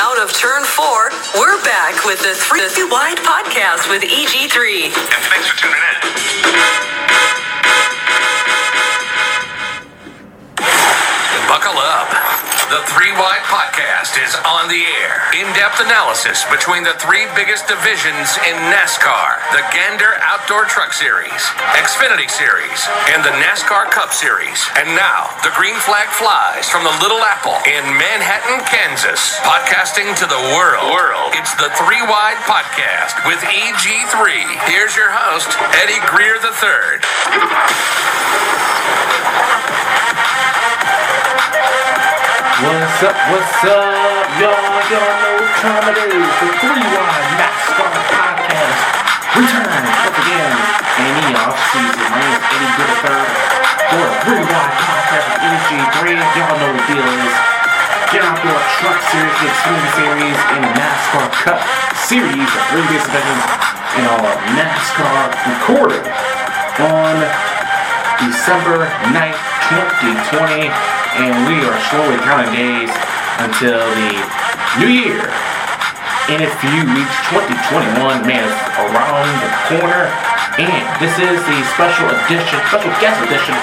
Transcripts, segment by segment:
out of turn 4, we're back with the 3 Wide Podcast with EG3. And thanks for tuning in. Buckle up. The 3 Wide Podcast is on the air. In-depth analysis between the 3 biggest divisions in NASCAR. The Gander Outdoor Truck Series, Xfinity Series, and the NASCAR Cup Series. And now, the green flag flies from the Little Apple in Manhattan, Kansas. Podcasting to the world. It's the 3 Wide Podcast with EG3. Here's your host, Eddie Greer III. What's up, y'all? Y'all know what time it is. The 3 Wide NASCAR Podcast returns once again in the off-season. My name is Eddie Greer III for the 3 Wide Podcast with EG3. Y'all know what the deal is. Get out there, Truck Series, the Xfinity Series, and the NASCAR Cup Series, the 3 biggest events in all of NASCAR, recorded on December 9th, 2020. And we are slowly counting days until the new year. In a few weeks, 2021, man, is around the corner. And this is the special guest edition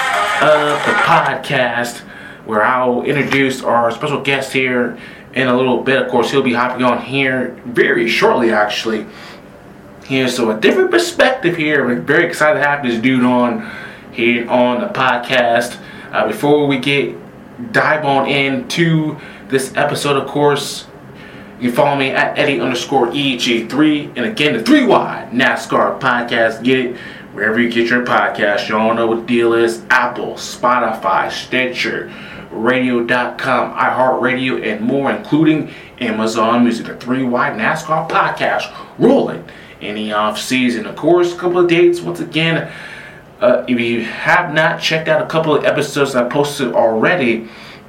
of the podcast, where I'll introduce our special guest here in a little bit. Of course, he'll be hopping on here very shortly, actually. Here, so a different perspective here. We're very excited to have this dude on here on the podcast. Before we dive on into this episode, of course, you can follow me at Eddie_EG3. And again, the 3 Wide NASCAR Podcast. Get it wherever you get your podcast. You all know what the deal is. Apple, Spotify, Stitcher, Radio.com, iHeartRadio, and more, including Amazon Music. The 3 Wide NASCAR Podcast rolling in the off season. Of course, a couple of dates once again. If you have not checked out a couple of episodes I posted already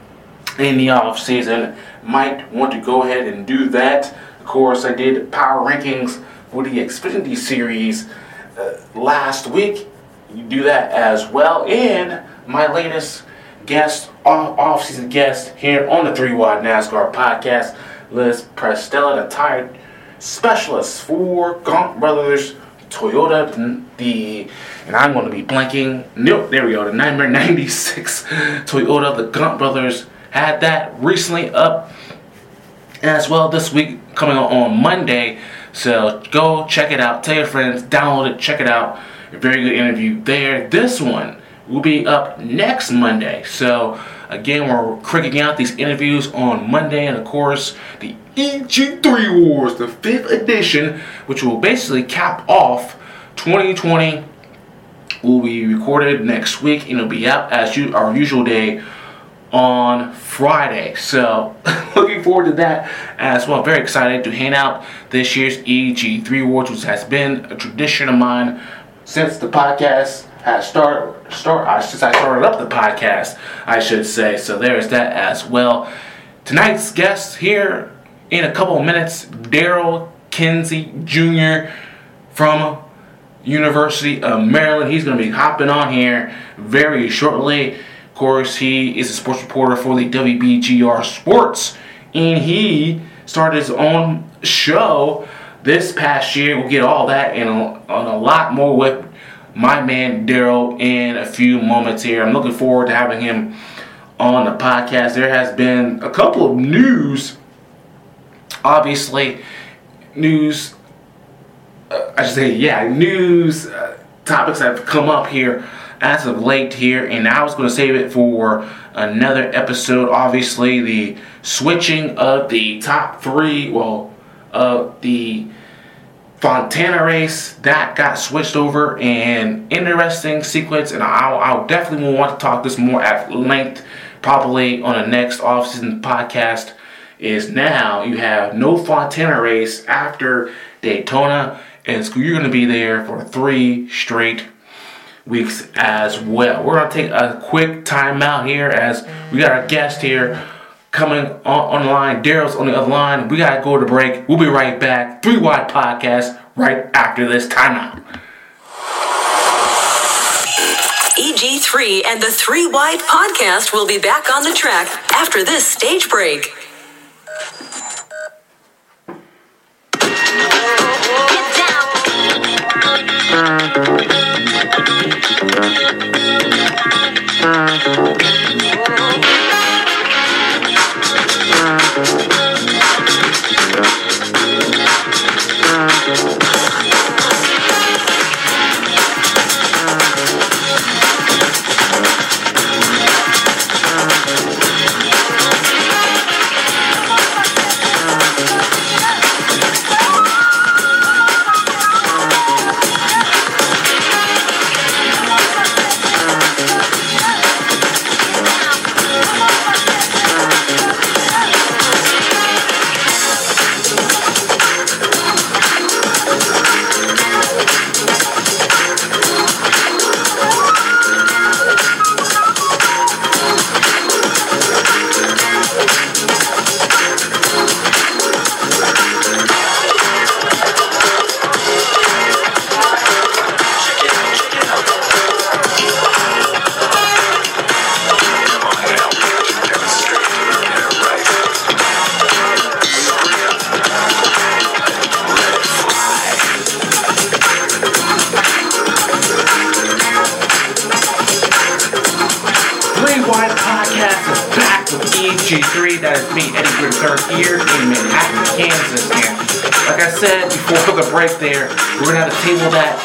in the off season, might want to go ahead and do that. Of course, I did power rankings for the Xfinity Series last week. You do that as well. And my latest guest, off-season guest here on the 3 Wide NASCAR Podcast, Liz Prestella, the tire specialist for Gaunt Brothers Toyota, and I'm going to be blanking. Nope, there we go. The number 96 Toyota, the Gaunt Brothers had that recently up as well this week, coming on Monday. So go check it out. Tell your friends, download it, check it out. A very good interview there. This one will be up next Monday. So again, we're cranking out these interviews on Monday, and of course, the EG3 Wars, the 5th edition, which will basically cap off 2020, will be recorded next week, and it'll be out as our usual day on Friday. So looking forward to that as well. Very excited to hand out this year's EG3 Awards, which has been a tradition of mine since the podcast has started. Since I started up the podcast, I should say. So there's that as well. Tonight's guest here in a couple of minutes, Daryl Kinsey Jr. from University of Maryland. He's going to be hopping on here very shortly. Of course, he is a sports reporter for the WBGR Sports, and he started his own show this past year. We'll get all that and a lot more with my man Daryl in a few moments here. I'm looking forward to having him on the podcast. There has been a couple of news topics that have come up here as of late here, and I was going to save it for another episode. Obviously, the switching of the top 3, the Fontana race, that got switched over, and interesting sequence, and I'll definitely want to talk this more at length, probably on the next off-season podcast, is now you have no Fontana race after Daytona, and so you're going to be there for 3 straight weeks as well. We're going to take a quick time out here as we got our guest here coming on the line. Daryl's on the other line. We got to go to break. We'll be right back. 3 Wide Podcast right after this timeout. EG3 and the 3 Wide Podcast will be back on the track after this stage break. G3, that is me, Eddie Grimthurst, here in Manhattan, Kansas. And like I said before the break there, we're going to have a table that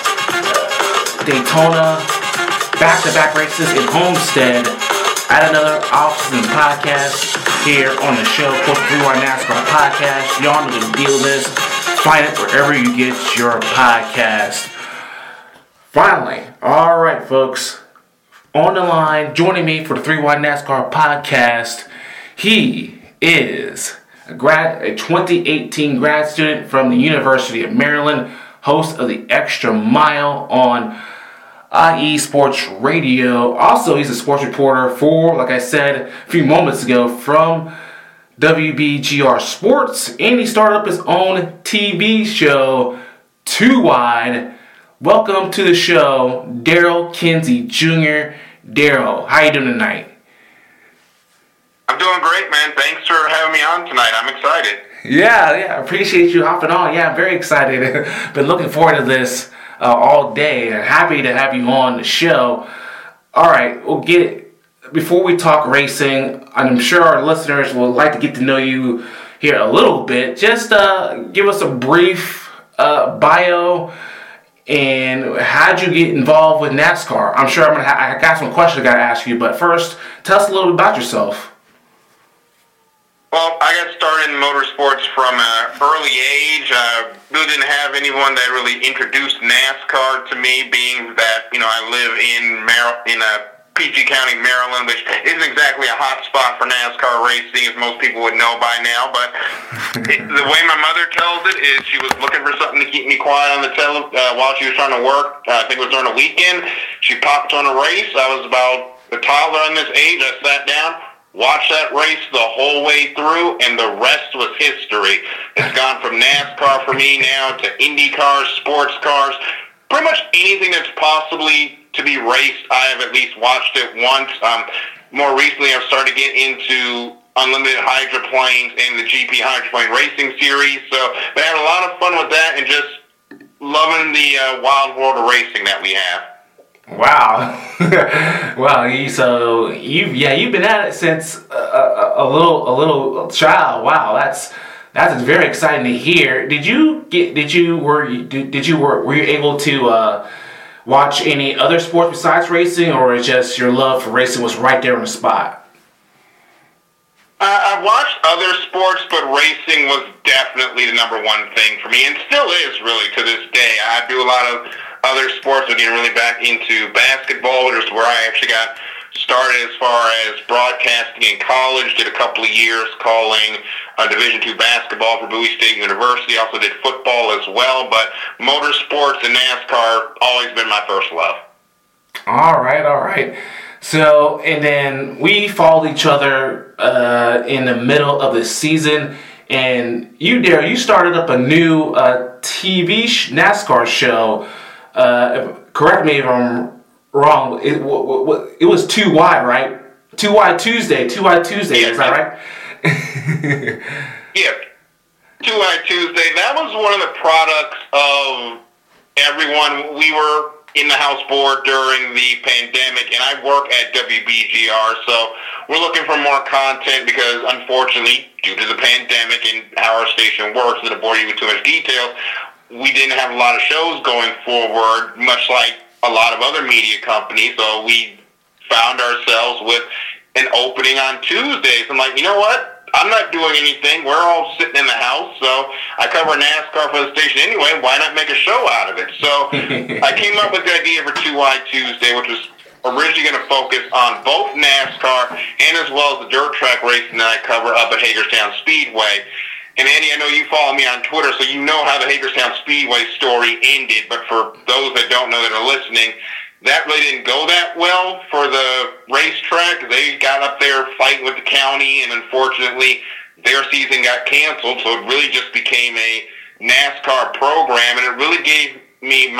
Daytona, back-to-back races in Homestead, at another off-season podcast here on the show, called the 3Y NASCAR Podcast. Y'all know the deal is, find it wherever you get your podcast. Finally, all right, folks, on the line, joining me for the 3Y NASCAR Podcast, he is a 2018 grad student from the University of Maryland, host of the Extra Mile on IE Sports Radio. Also, he's a sports reporter for, like I said a few moments ago, from WBGR Sports, and he started up his own TV show, 2 Wide. Welcome to the show, Daryl Kinsey Jr. Daryl, how you doing tonight? I'm doing great, man. Thanks for having me on tonight. I'm excited. Yeah, appreciate you hopping on. Yeah, I'm very excited. Been looking forward to this all day, and happy to have you on the show. All right, we'll get it. Before we talk racing, I'm sure our listeners would like to get to know you here a little bit. Just give us a brief bio. And how'd you get involved with NASCAR? I'm sure I got some questions I got to ask you, but first, tell us a little bit about yourself. Well, I got started in motorsports from an early age. Really didn't have anyone that really introduced NASCAR to me, being that, I live in PG County, Maryland, which isn't exactly a hot spot for NASCAR racing, as most people would know by now. But the way my mother tells it is she was looking for something to keep me quiet on the while she was trying to work. I think it was during a weekend. She popped on a race. I was about a toddler on this age. I sat down, watched that race the whole way through, and the rest was history. It's gone from NASCAR for me now to Indy cars, sports cars, pretty much anything that's possibly to be raced. I have at least watched it once. More recently, I've started to get into unlimited hydroplanes and the GP hydroplane racing series. So been having a lot of fun with that and just loving the wild world of racing that we have. Wow. Wow. So you've been at it since a little child. Wow. That's very exciting to hear. Were you able to watch any other sports besides racing, or is just your love for racing was right there on the spot? I watched other sports, but racing was definitely the number one thing for me, and still is really to this day. I do a lot of other sports. I'm getting really back into basketball, which is where I actually got started as far as broadcasting in college. Did a couple of years calling Division II basketball for Bowie State University. Also did football as well, but motorsports and NASCAR always been my first love. All right. So, and then we followed each other in the middle of the season, and you, Daryl, you started up a new TV NASCAR show. Correct me if I'm wrong. It was 2 Wide, right? 2 Wide Tuesday. 2 Wide Tuesday. Is that right? Yeah. 2 Wide Tuesday. That was one of the products of everyone. We were in the House board during the pandemic, and I work at WBGR, so we're looking for more content because, unfortunately, due to the pandemic and how our station works, and to bore you with too much detail, we didn't have a lot of shows going forward, much like a lot of other media companies, so we found ourselves with an opening on Tuesdays. I'm like, you know what? I'm not doing anything. We're all sitting in the house, so I cover NASCAR for the station anyway. Why not make a show out of it? So I came up with the idea for 2 Wide Tuesday, which was originally going to focus on both NASCAR and as well as the dirt track racing that I cover up at Hagerstown Speedway. And Andy, I know you follow me on Twitter, so you know how the Hagerstown Speedway story ended. But for those that don't know that are listening, that really didn't go that well for the racetrack. They got up there fighting with the county, and unfortunately, their season got canceled. So it really just became a NASCAR program, and it really gave me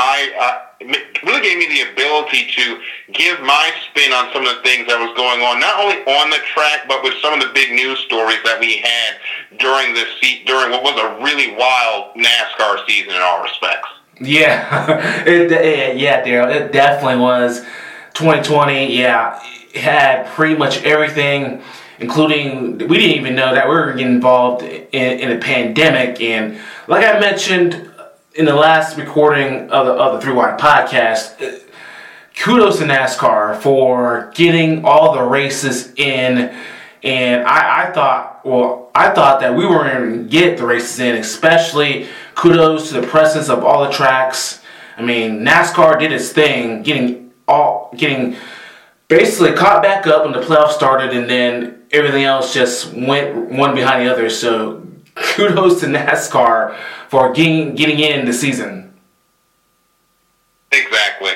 the ability to give my spin on some of the things that was going on, not only on the track, but with some of the big news stories that we had during what was a really wild NASCAR season in all respects. Yeah, Daryl, it definitely was. 2020, it had pretty much everything, including, we didn't even know that we were getting involved in a pandemic. And like I mentioned in the last recording of the 3 Wide podcast, kudos to NASCAR for getting all the races in. And I thought that we were going to get the races in, especially kudos to the presence of all the tracks. I mean, NASCAR did its thing, getting basically caught back up when the playoffs started, and then everything else just went one behind the other. So kudos to NASCAR for getting in the season. Exactly.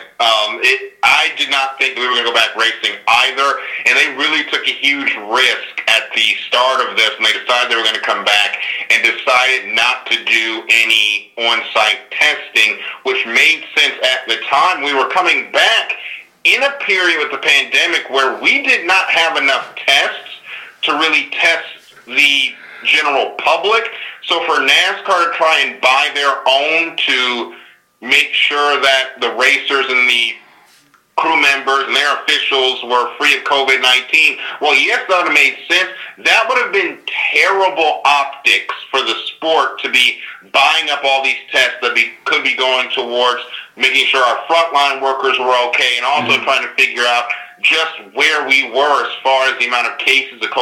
I did not think we were going to go back racing either, and they really took a huge risk at the start of this when they decided they were going to come back and decided not to do any on-site testing, which made sense at the time. We were coming back in a period with the pandemic where we did not have enough tests to really test the general public. So for NASCAR to try and buy their own to make sure that the racers and the crew members and their officials were free of COVID-19. Well, yes, that would have made sense. That would have been terrible optics for the sport to be buying up all these tests that could be going towards making sure our frontline workers were okay, and also trying to figure out just where we were as far as the amount of cases of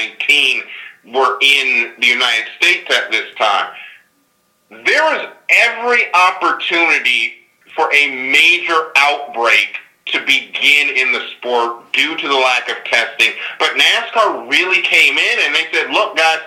COVID-19 were in the United States at this time. There was every opportunity for a major outbreak to begin in the sport due to the lack of testing. But NASCAR really came in and they said, look, guys,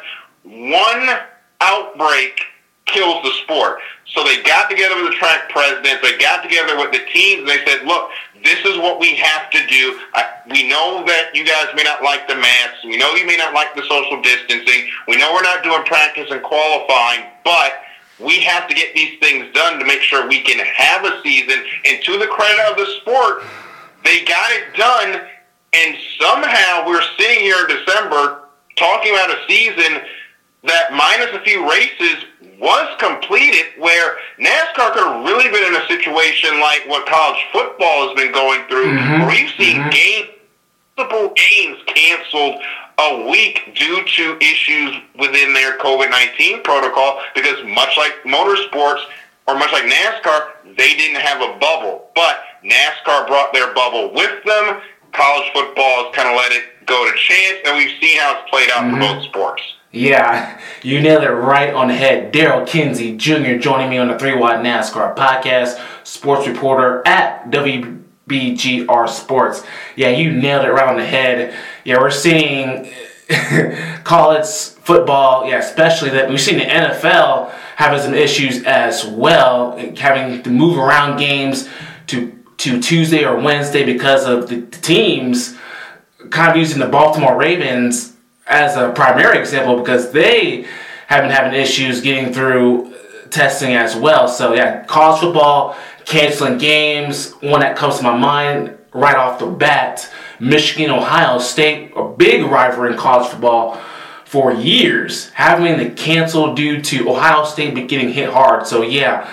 one outbreak kills the sport. So they got together with the track presidents, they got together with the teams, and they said, look, this is what we have to do. We know that you guys may not like the masks. We know you may not like the social distancing. We know we're not doing practice and qualifying, but we have to get these things done to make sure we can have a season. And to the credit of the sport, they got it done. And somehow we're sitting here in December talking about a season that, minus a few races, was completed, where NASCAR could have really been in a situation like what college football has been going through, where you've seen multiple games canceled a week due to issues within their COVID-19 protocol, because much like motorsports, or much like NASCAR, they didn't have a bubble. But NASCAR brought their bubble with them. College football has kind of let it go to chance, and we've seen how it's played out for both sports. Yeah, you nailed it right on the head. Daryl Kinsey Jr. joining me on the 3 Wide NASCAR podcast, sports reporter at WBGR Sports. Yeah, you nailed it right on the head. Yeah, we're seeing college football, especially that we've seen the NFL having some issues as well, having to move around games to Tuesday or Wednesday because of the teams kind of using the Baltimore Ravens as a primary example, because they have been having issues getting through testing as well. So college football canceling games. One that comes to my mind right off the bat, Michigan, Ohio State, a big rivalry in college football for years, having to cancel due to Ohio State getting hit hard. So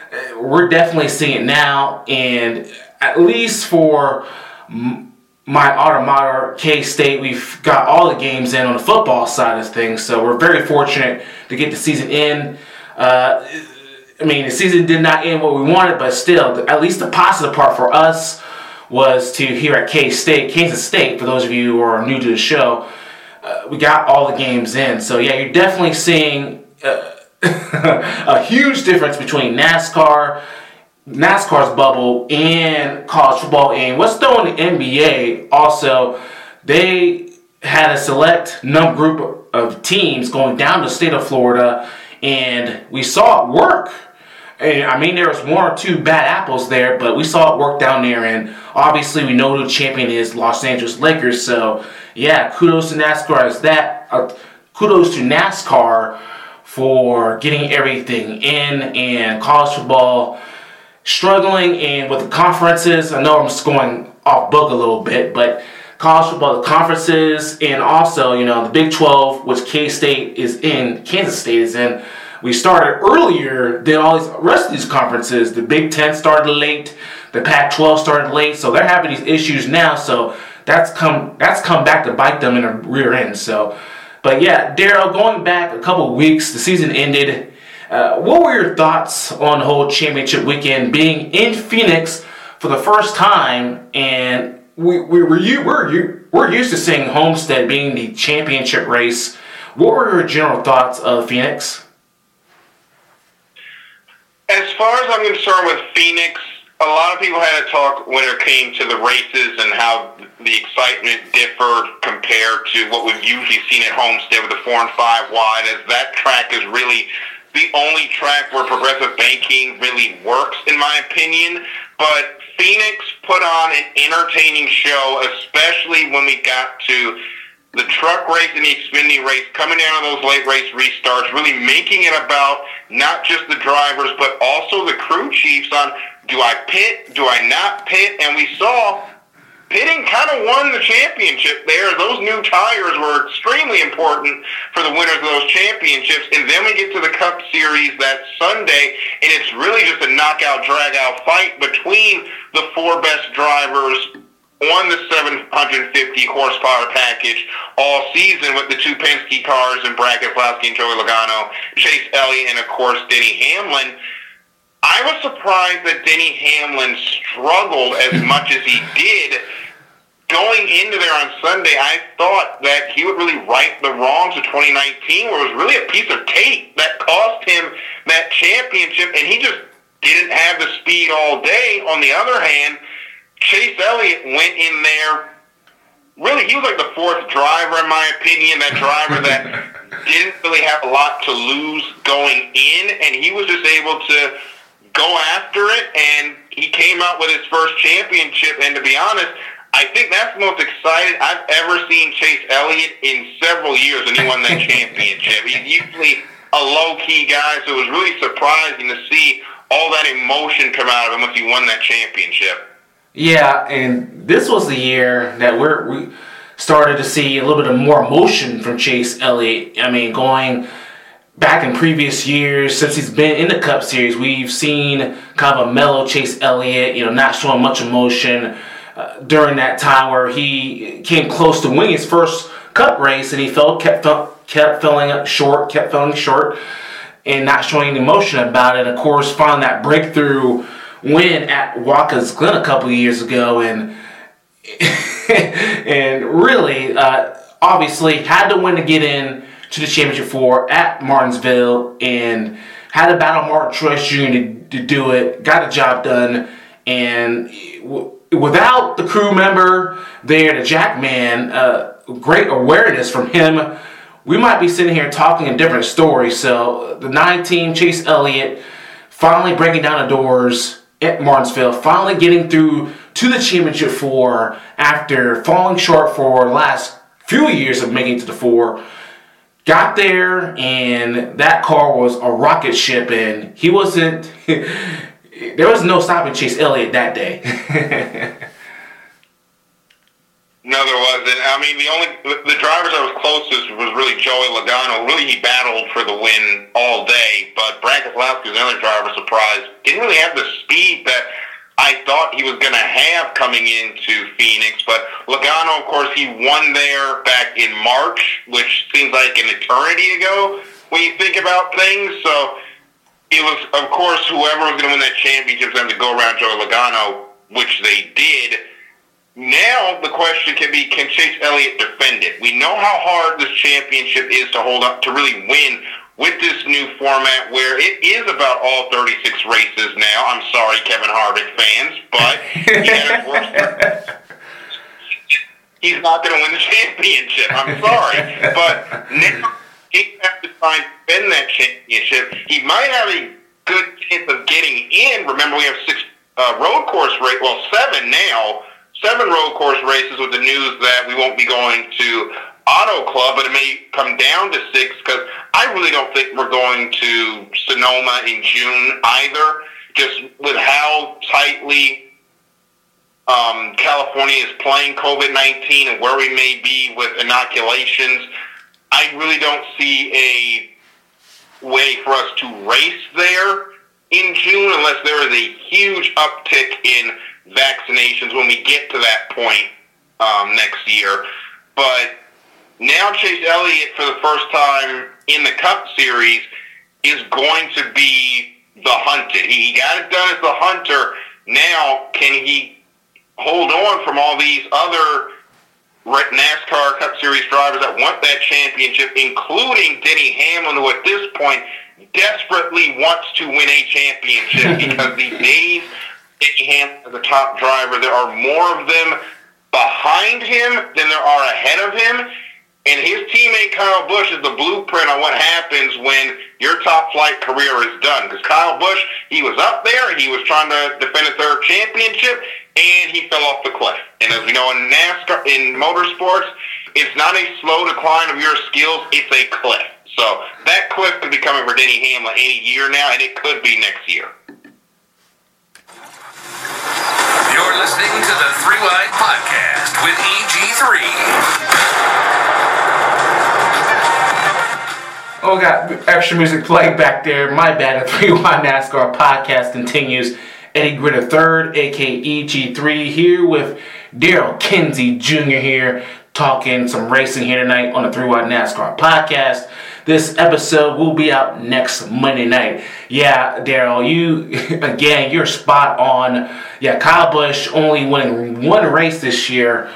we're definitely seeing it now, and at least for my alma mater, K-State, we've got all the games in on the football side of things, so we're very fortunate to get the season in. The season did not end what we wanted, but still, at least the positive part for us was to here at K-State, Kansas State, for those of you who are new to the show, we got all the games in. So yeah, you're definitely seeing a huge difference between NASCAR's bubble and college football. And what's throwing the NBA also, they had a select group of teams going down to the state of Florida, and we saw it work. And there was one or two bad apples there, but we saw it work down there, and obviously we know who the champion is, Los Angeles Lakers. So yeah, kudos to NASCAR as that. Kudos to NASCAR for getting everything in, and college football struggling, and with the conferences, I know I'm just going off book a little bit, but college football, the conferences, and also, the Big 12, which K-State is in, Kansas State is in, we started earlier than all these rest of these conferences. The Big 10 started late, the Pac-12 started late, so they're having these issues now, so that's come back to bite them in the rear end. So, but yeah, Daryl, going back a couple of weeks, the season ended. What were your thoughts on the whole championship weekend being in Phoenix for the first time? And we're used to seeing Homestead being the championship race. What were your general thoughts of Phoenix? As far as I'm concerned with Phoenix, a lot of people had to talk when it came to the races and how the excitement differed compared to what we've usually seen at Homestead with the 4 and 5 wide, as that track is really the only track where progressive banking really works, in my opinion. But Phoenix put on an entertaining show, especially when we got to the truck race and the Xfinity race, coming down to those late race restarts, really making it about not just the drivers, but also the crew chiefs on, do I pit, do I not pit? And we saw pitting kind of won the championship there. Those new tires were extremely important for the winners of those championships. And then we get to the Cup Series that Sunday, and it's really just a knockout, drag-out fight between the 4 best drivers on the 750 horsepower package all season, with the 2 Penske cars and Brad Keselowski and Joey Logano, Chase Elliott, and of course Denny Hamlin. I was surprised that Denny Hamlin struggled as much as he did. Going into there on Sunday, I thought that he would really right the wrongs of 2019, where it was really a piece of tape that cost him that championship, and he just didn't have the speed all day. On the other hand, Chase Elliott went in there, really, he was like the 4th driver, in my opinion, that driver that didn't really have a lot to lose going in, and he was just able to go after it, and he came out with his first championship. And to be honest, I think that's the most excited I've ever seen Chase Elliott in several years when he won that championship. He's usually a low-key guy, so it was really surprising to see all that emotion come out of him once he won that championship. Yeah, and this was the year that we started to see a little bit of more emotion from Chase Elliott. Going back in previous years, since he's been in the Cup Series, we've seen kind of a mellow Chase Elliott, not showing much emotion during that time where he came close to winning his first Cup race, and he kept falling short, and not showing any emotion about it. And of course, finally that breakthrough win at Watkins Glen a couple of years ago, and really, obviously, had to win to get in to the Championship 4 at Martinsville, and had to battle Martin Truex Jr. to do it, got the job done, and without the crew member there, the Jackman, great awareness from him, we might be sitting here talking a different story. So the 9 team, Chase Elliott, finally breaking down the doors at Martinsville, finally getting through to the Championship 4 after falling short for the last few years of making it to the 4. Got there, and that car was a rocket ship, and he wasn't... there was no stopping Chase Elliott that day. No, there wasn't. I mean, the drivers that was closest was really Joey Logano. Really, he battled for the win all day, but Brad Keselowski, the other driver, surprised, didn't really have the speed that I thought he was going to have coming into Phoenix. But Logano, of course, he won there back in March, which seems like an eternity ago when you think about things. So it was, of course, whoever was going to win that championship was going to go around Joey Logano, which they did. Now the question can be, can Chase Elliott defend it? We know how hard this championship is to hold up, to really win with this new format where it is about all 36 races now. I'm sorry, Kevin Harvick fans, but he's not going to win the championship. I'm sorry. But now he has to try and defend that championship. He might have a good chance of getting in. Remember, we have 7 now. 7 road course races with the news that we won't be going to Auto Club, but it may come down to 6 because I really don't think we're going to Sonoma in June either, just with how tightly California is playing COVID-19 and where we may be with inoculations. I really don't see a way for us to race there in June unless there is a huge uptick in vaccinations when we get to that point next year. But now Chase Elliott, for the first time in the Cup Series, is going to be the hunted. He got it done as the hunter. Now, can he hold on from all these other NASCAR Cup Series drivers that want that championship, including Denny Hamlin, who at this point desperately wants to win a championship because these days, Denny Hamlin is the top driver. There are more of them behind him than there are ahead of him. And his teammate Kyle Busch is the blueprint on what happens when your top flight career is done. Because Kyle Busch, he was up there, he was trying to defend a 3rd championship, and he fell off the cliff. And as we know in NASCAR, in motorsports, it's not a slow decline of your skills, it's a cliff. So that cliff could be coming for Denny Hamlin any year now, and it could be next year. You're listening to the 3 Wide Podcast with EG3. Oh, got extra music playing back there. My bad. The 3 Wide NASCAR Podcast continues. Eddie Gritter III, a.k.a. EG3, here with Daryl Kinsey Jr. here, talking some racing here tonight on the 3 Wide NASCAR Podcast. This episode will be out next Monday night. Yeah, Daryl, you're spot on. Yeah, Kyle Busch only winning 1 race this year,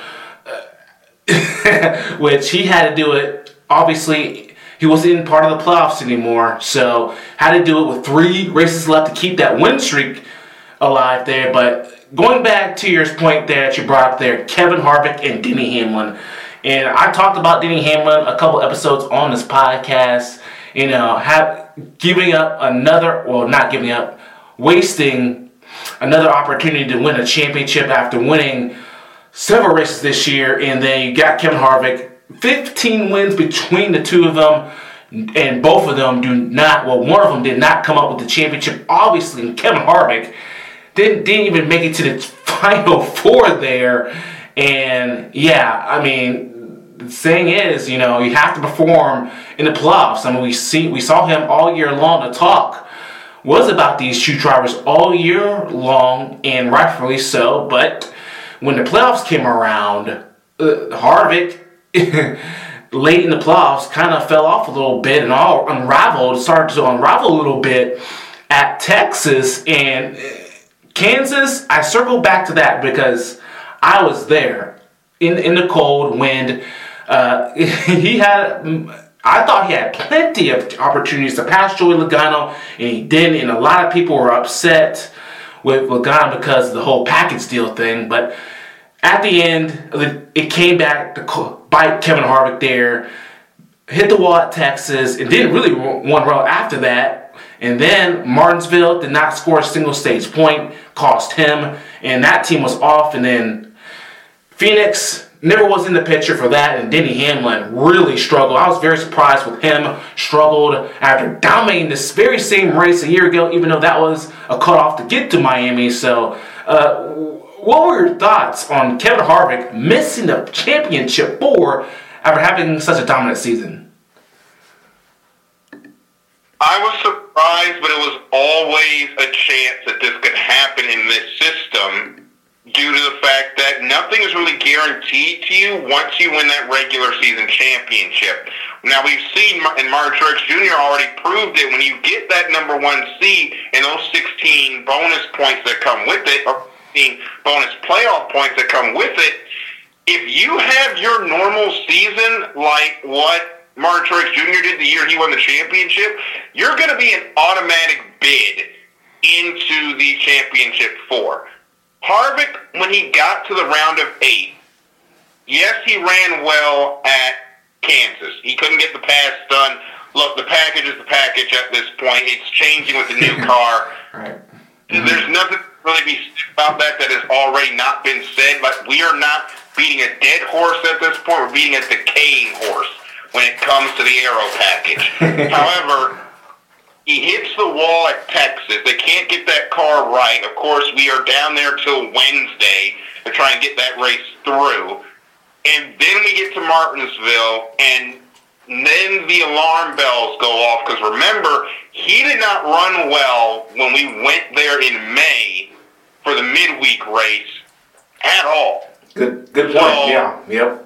which he had to do it, obviously. He wasn't in part of the playoffs anymore, so had to do it with 3 races left to keep that win streak alive there. But going back to your point there that you brought up there, Kevin Harvick and Denny Hamlin. And I talked about Denny Hamlin a couple episodes on this podcast, wasting another opportunity to win a championship after winning several races this year. And then you got Kevin Harvick, 15 wins between the 2 of them, and both of them one of them did not come up with the championship. Obviously, Kevin Harvick didn't even make it to the Final 4 there. And yeah, I mean, the thing is, you have to perform in the playoffs. I mean, we saw him all year long. The talk was about these 2 drivers all year long, and rightfully so. But when the playoffs came around, Harvick late in the playoffs kind of fell off a little bit and started to unravel a little bit at Texas and Kansas. I circled back to that because I was there in the cold wind. I thought he had plenty of opportunities to pass Joey Logano, and he didn't, and a lot of people were upset with Logano because of the whole package deal thing. But at the end, it came back to bite Kevin Harvick there, hit the wall at Texas, and didn't really one round after that. And then Martinsville did not score a single stage point, cost him, and that team was off. And then Phoenix never was in the picture for that, and Denny Hamlin really struggled. I was very surprised with him, struggled after dominating this very same race a year ago, even though that was a cutoff to get to Miami. So what were your thoughts on Kevin Harvick missing the championship 4 after having such a dominant season? I was surprised, but it was always a chance that this could happen in this system due to the fact that nothing is really guaranteed to you once you win that regular season championship. Now, we've seen, and Martin Truex Jr. already proved it, when you get that number 1 seed and those 16 bonus points that come with it, or 16 bonus playoff points that come with it, if you have your normal season like what Martin Truex Jr. did the year he won the championship, you're going to be an automatic bid into the championship 4. Harvick, when he got to the round of 8, yes, he ran well at Kansas. He couldn't get the pass done. Look, the package is the package at this point. It's changing with the new car. Right. There's nothing to really be said about that has already not been said. Like, we are not beating a dead horse at this point. We're beating a decaying horse when it comes to the aero package. However, he hits the wall at Texas. They can't get that car right. Of course, we are down there till Wednesday to try and get that race through. And then we get to Martinsville, and then the alarm bells go off. Because remember, he did not run well when we went there in May for the midweek race at all. Good point. Yeah. Yep.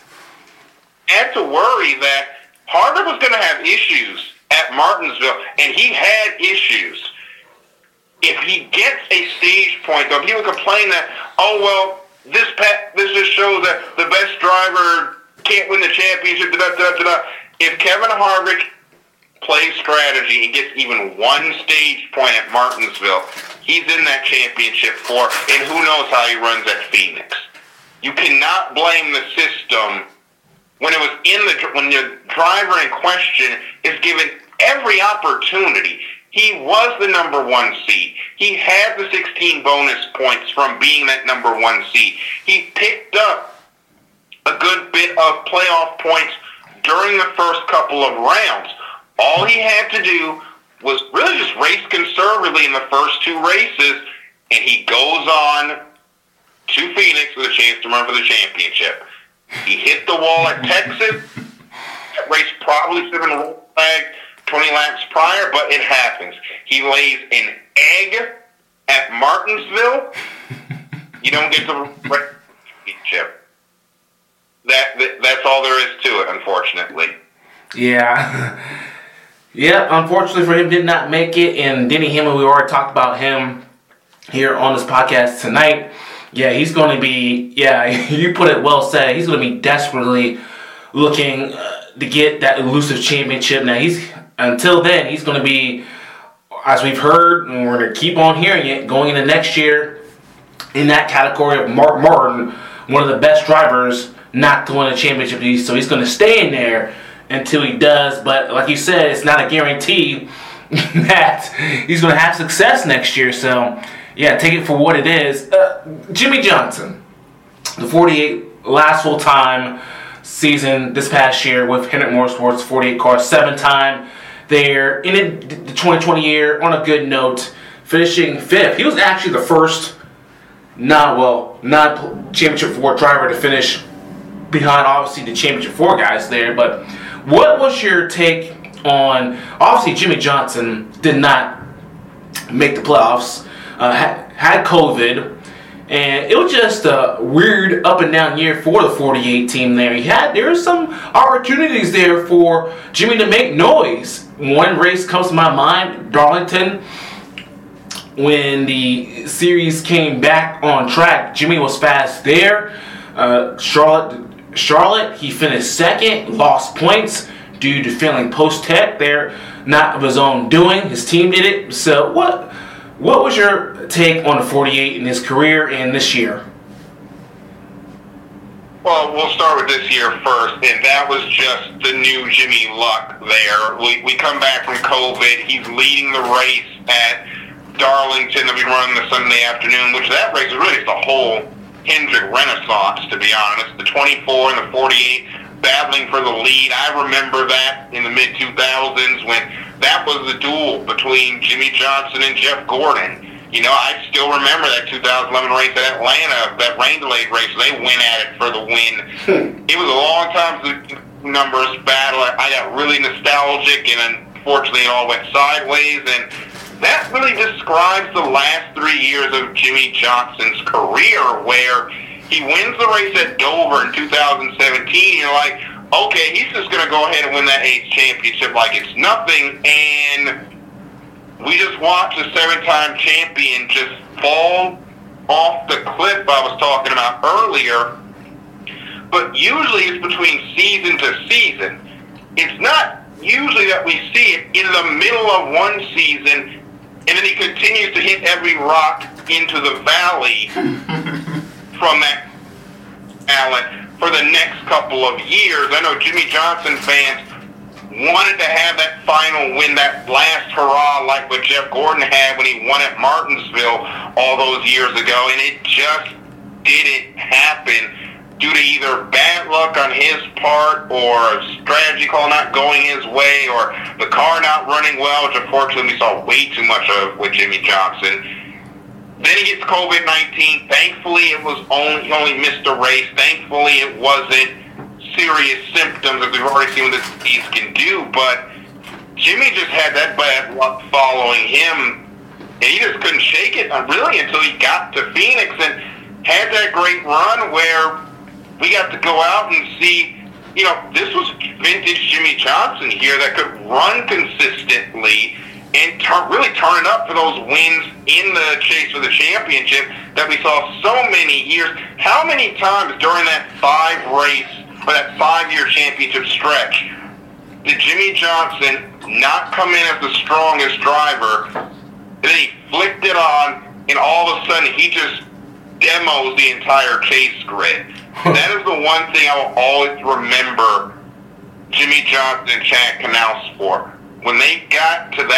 Had to worry that Harvick was going to have issues at Martinsville, and he had issues. If he gets a stage point, though, people complain that, oh, well, this just shows that the best driver can't win the championship, da-da-da-da-da. If Kevin Harvick plays strategy and gets even one stage point at Martinsville, he's in that championship 4, and who knows how he runs at Phoenix. You cannot blame the system when the driver in question is given every opportunity. He was the number 1 seed. He had the 16 bonus points from being that number 1 seed. He picked up a good bit of playoff points during the first couple of rounds. All he had to do was really just race conservatively in the first 2 races, and he goes on to Phoenix with a chance to run for the championship. He hit the wall at Texas. That race probably should have been rolled flag 20 laps prior, but it happens. He lays an egg at Martinsville. You don't get the championship. That's all there is to it, unfortunately. Yeah. Yeah, unfortunately for him, did not make it. And Denny Hamlin, we already talked about him here on this podcast tonight. Yeah, he's going to be, you put it well said, he's going to be desperately looking to get that elusive championship. Now, until then, he's going to be, as we've heard, and we're going to keep on hearing it, going into next year in that category of Mark Martin, one of the best drivers not to win a championship. So he's going to stay in there until he does. But like you said, it's not a guarantee that he's going to have success next year. So, yeah, take it for what it is. Jimmie Johnson, the 48 last full-time season this past year with Hendrick Motorsports, 48 cars, 7-time there in the 2020 year on a good note, finishing 5th. He was actually the first non-championship 4 driver to finish behind, obviously, the championship 4 guys there. But what was your take on, obviously, Jimmie Johnson did not make the playoffs, had COVID, and it was just a weird up and down year for the 48 team there. There were some opportunities there for Jimmy to make noise. One race comes to my mind, Darlington. When the series came back on track, Jimmy was fast there. Charlotte, he finished 2nd, lost points due to failing post-tech there, not of his own doing. His team did it. So what was your take on the 48 in his career and this year? Well, we'll start with this year first, and that was just the new Jimmy luck there. We come back from COVID. He's leading the race at Darlington that we run the Sunday afternoon, which that race is really just a whole Hendrick renaissance, to be honest. The 24 and the 48 battling for the lead. I remember that in the mid-2000s when that was the duel between Jimmie Johnson and Jeff Gordon. You know, I still remember that 2011 race at Atlanta, that rain-delayed race. They went at it for the win. It was a long time numbers battle. I got really nostalgic, and unfortunately it all went sideways. And that really describes the last 3 years of Jimmie Johnson's career, where he wins the race at Dover in 2017. You're like, okay, he's just going to go ahead and win that 8th championship like it's nothing. And we just watched a 7-time champion just fall off the cliff I was talking about earlier. But usually it's between season to season. It's not usually that we see it in the middle of one season, and then he continues to hit every rock into the valley from that talent for the next couple of years. I know Jimmie Johnson fans wanted to have that final win, that last hurrah like what Jeff Gordon had when he won at Martinsville all those years ago, and it just didn't happen due to either bad luck on his part or a strategy call not going his way or the car not running well, which unfortunately we saw way too much of with Jimmie Johnson. Then he gets COVID-19. Thankfully, it was he only missed a race. Thankfully, it wasn't serious symptoms, as we've already seen what this disease can do. But Jimmie just had that bad luck following him, and he just couldn't shake it really until he got to Phoenix and had that great run where we got to go out and see, you know, this was vintage Jimmie Johnson here that could run consistently and really turn it up for those wins in the chase for the championship that we saw so many years. How many times during that 5-year championship stretch did Jimmie Johnson not come in as the strongest driver, and then he flicked it on, and all of a sudden he just demos the entire chase grid? That is the one thing I will always remember Jimmie Johnson and Chad Knaus for. When they got to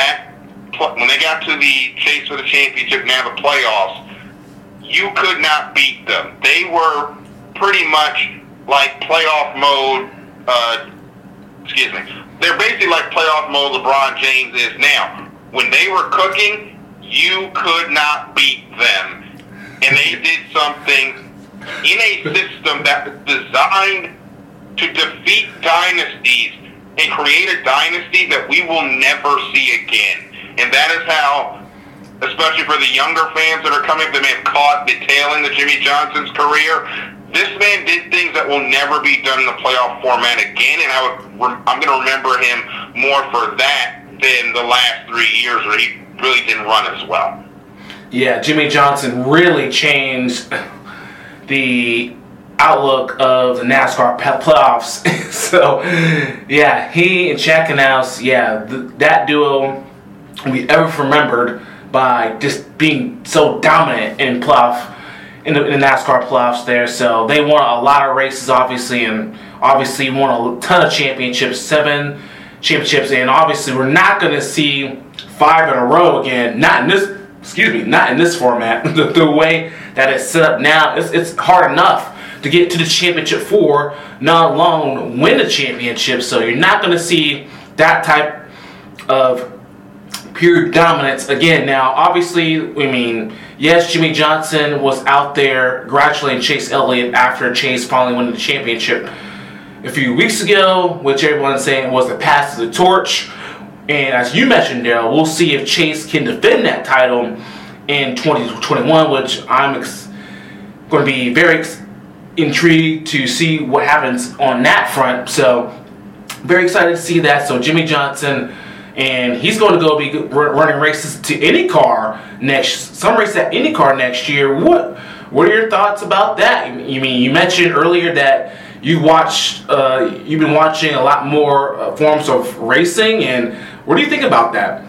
the chase for the championship, now the playoffs, you could not beat them. They were pretty much like playoff mode, they're basically like playoff mode LeBron James is now. When they were cooking, you could not beat them. And they did something in a system that was designed to defeat dynasties and create a dynasty that we will never see again. And that is how, especially for the younger fans that are coming up that may have caught detailing the Jimmie Johnson's career, this man did things that will never be done in the playoff format again, and I'm going to remember him more for that than the last 3 years where he really didn't run as well. Yeah, Jimmie Johnson really changed the outlook of the NASCAR playoffs. So, yeah, he and Chad Knaus, that duo will be ever remembered by just being so dominant in playoff. In the NASCAR playoffs there. So they won a lot of races, obviously, and obviously won a ton of championships, 7 championships, and obviously we're not going to see 5 in a row again. Not in this format. The way that it's set up now, it's hard enough to get to the championship 4, not alone win the championship. So you're not going to see that type of pure dominance again. Now, obviously, yes, Jimmie Johnson was out there congratulating Chase Elliott after Chase finally won the championship a few weeks ago, which everyone's saying was the pass of the torch. And as you mentioned, Daryl, we'll see if Chase can defend that title in 2021, which I'm going to be very intrigued to see what happens on that front. So, very excited to see that. So, Jimmie Johnson, and he's going to go be running races to IndyCar some race at IndyCar next year. What are your thoughts about that? You mentioned earlier that you've been watching a lot more forms of racing, and what do you think about that?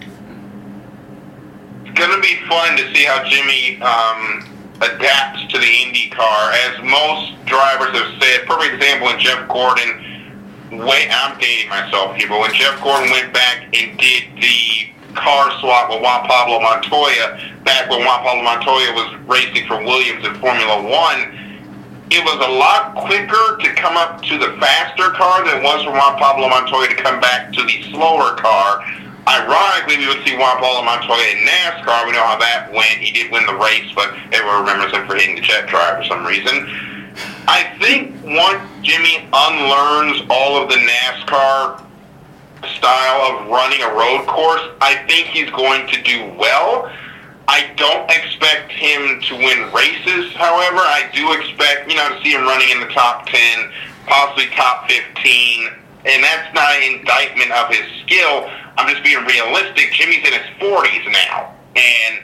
It's going to be fun to see how Jimmie adapts to the IndyCar. As most drivers have said, perfect example when Jeff Gordon, I'm dating myself here, but when Jeff Gordon went back and did the car swap with Juan Pablo Montoya, back when Juan Pablo Montoya was racing for Williams in Formula One, it was a lot quicker to come up to the faster car than it was for Juan Pablo Montoya to come back to the slower car. Ironically, we would see Juan Pablo Montoya in NASCAR. We know how that went. He did win the race, but everyone remembers him for hitting the check drive for some reason. I think once Jimmy unlearns all of the NASCAR style of running a road course, I think he's going to do well. I don't expect him to win races, however. I do expect, to see him running in the top 10, possibly top 15, and that's not an indictment of his skill. I'm just being realistic. Jimmy's in his 40s now, and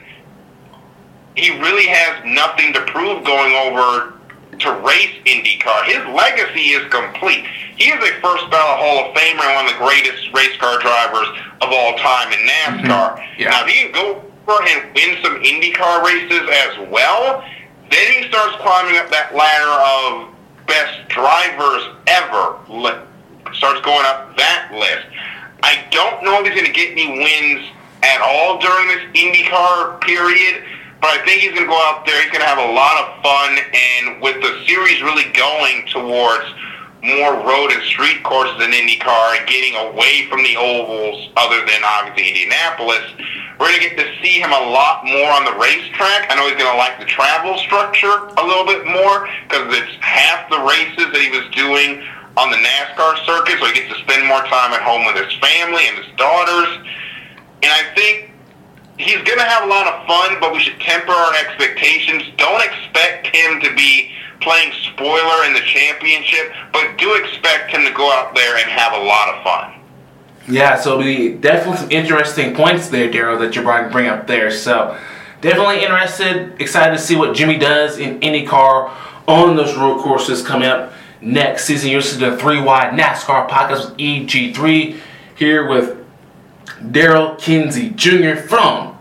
he really has nothing to prove going over to race IndyCar. His legacy is complete. He is a first ballot Hall of Famer and one of the greatest race car drivers of all time in NASCAR. Mm-hmm. Yeah. Now, if he can go over and win some IndyCar races as well, then he starts climbing up that ladder of best drivers ever. Starts going up that list. I don't know if he's going to get any wins at all during this IndyCar period, but I think he's going to go out there. He's going to have a lot of fun, and with the series really going towards more road and street courses in IndyCar and getting away from the ovals other than obviously Indianapolis, we're going to get to see him a lot more on the racetrack. I know he's going to like the travel structure a little bit more because it's half the races that he was doing on the NASCAR circuit, so he gets to spend more time at home with his family and his daughters. And I think he's going to have a lot of fun, but we should temper our expectations. Don't expect him to be playing spoiler in the championship, but do expect him to go out there and have a lot of fun. Yeah, so it'll be definitely some interesting points there, Daryl, that you're bring up there. So definitely interested, excited to see what Jimmy does in IndyCar on those road courses coming up next season. You're listening to the 3 Wide NASCAR podcast with EG3 here with Daryl Kinsey Jr. from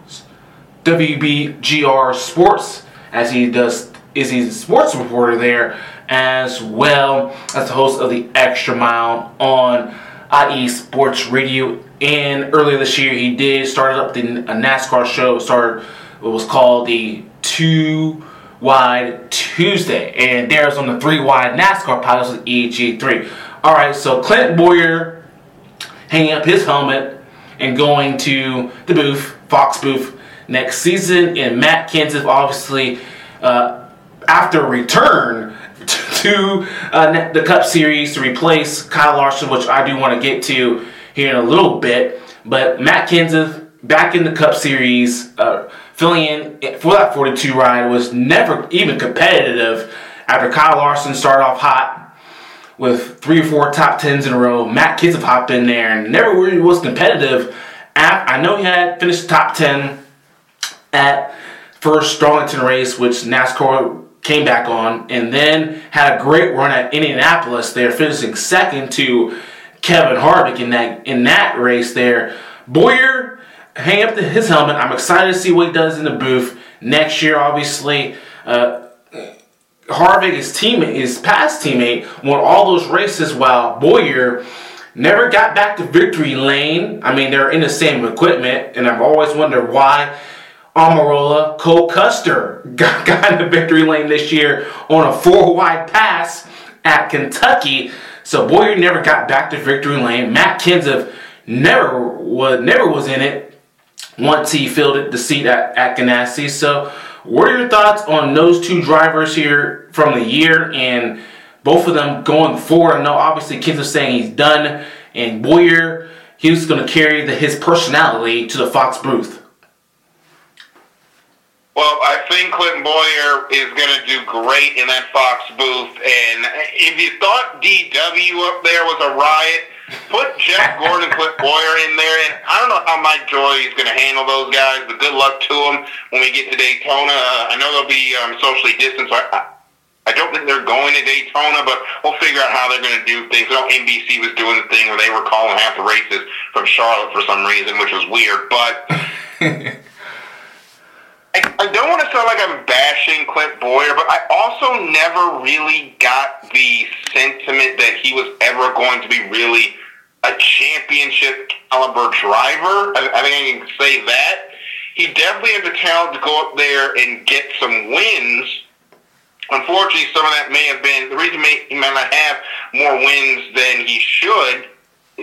WBGR Sports, as he's a sports reporter there, as well as the host of the Extra Mile on IE Sports Radio. And earlier this year, he did start up a NASCAR show. It was called the 2 Wide Tuesday, and Daryl's on the 3 Wide NASCAR podcast with EG3. All right, so Clint Bowyer hanging up his helmet and going to the booth, Fox booth, next season. And Matt Kenseth, obviously, after return to the Cup Series to replace Kyle Larson, which I do want to get to here in a little bit. But Matt Kenseth back in the Cup Series, filling in for that 42 ride, was never even competitive after Kyle Larson started off hot with 3 or 4 top 10s in a row. Matt Kenseth hopped in there and never really was competitive. I know he had finished top 10 at first Darlington race, which NASCAR came back on, and then had a great run at Indianapolis there, finishing second to Kevin Harvick in that race there. Bowyer hang up his helmet. I'm excited to see what he does in the booth next year. Obviously, Harvick, his past teammate, won all those races while Bowyer never got back to victory lane. I mean, they're in the same equipment, and I've always wondered why Almirola, Cole Custer got in the victory lane this year on a 4-wide pass at Kentucky. So Bowyer never got back to victory lane. Matt Kenseth never was in it once he filled the seat at Ganassi. So what are your thoughts on those two drivers here from the year and both of them going forward? I know obviously Kenseth saying he's done, and Bowyer, he's going to carry his personality to the Fox booth. Well, I think Clinton Bowyer is going to do great in that Fox booth. And if you thought DW up there was a riot, put Jeff Gordon and Clinton Bowyer in there. And I don't know how Mike Joy is going to handle those guys, but good luck to them when we get to Daytona. I know they'll be socially distanced. I don't think they're going to Daytona, but we'll figure out how they're going to do things. I know NBC was doing the thing where they were calling half the races from Charlotte for some reason, which was weird. But I don't want to sound like I'm bashing Clint Bowyer, but I also never really got the sentiment that he was ever going to be really a championship caliber driver. I think I can say that. He definitely has the talent to go up there and get some wins. Unfortunately, some of that may have been the reason he may not have more wins than he should. It's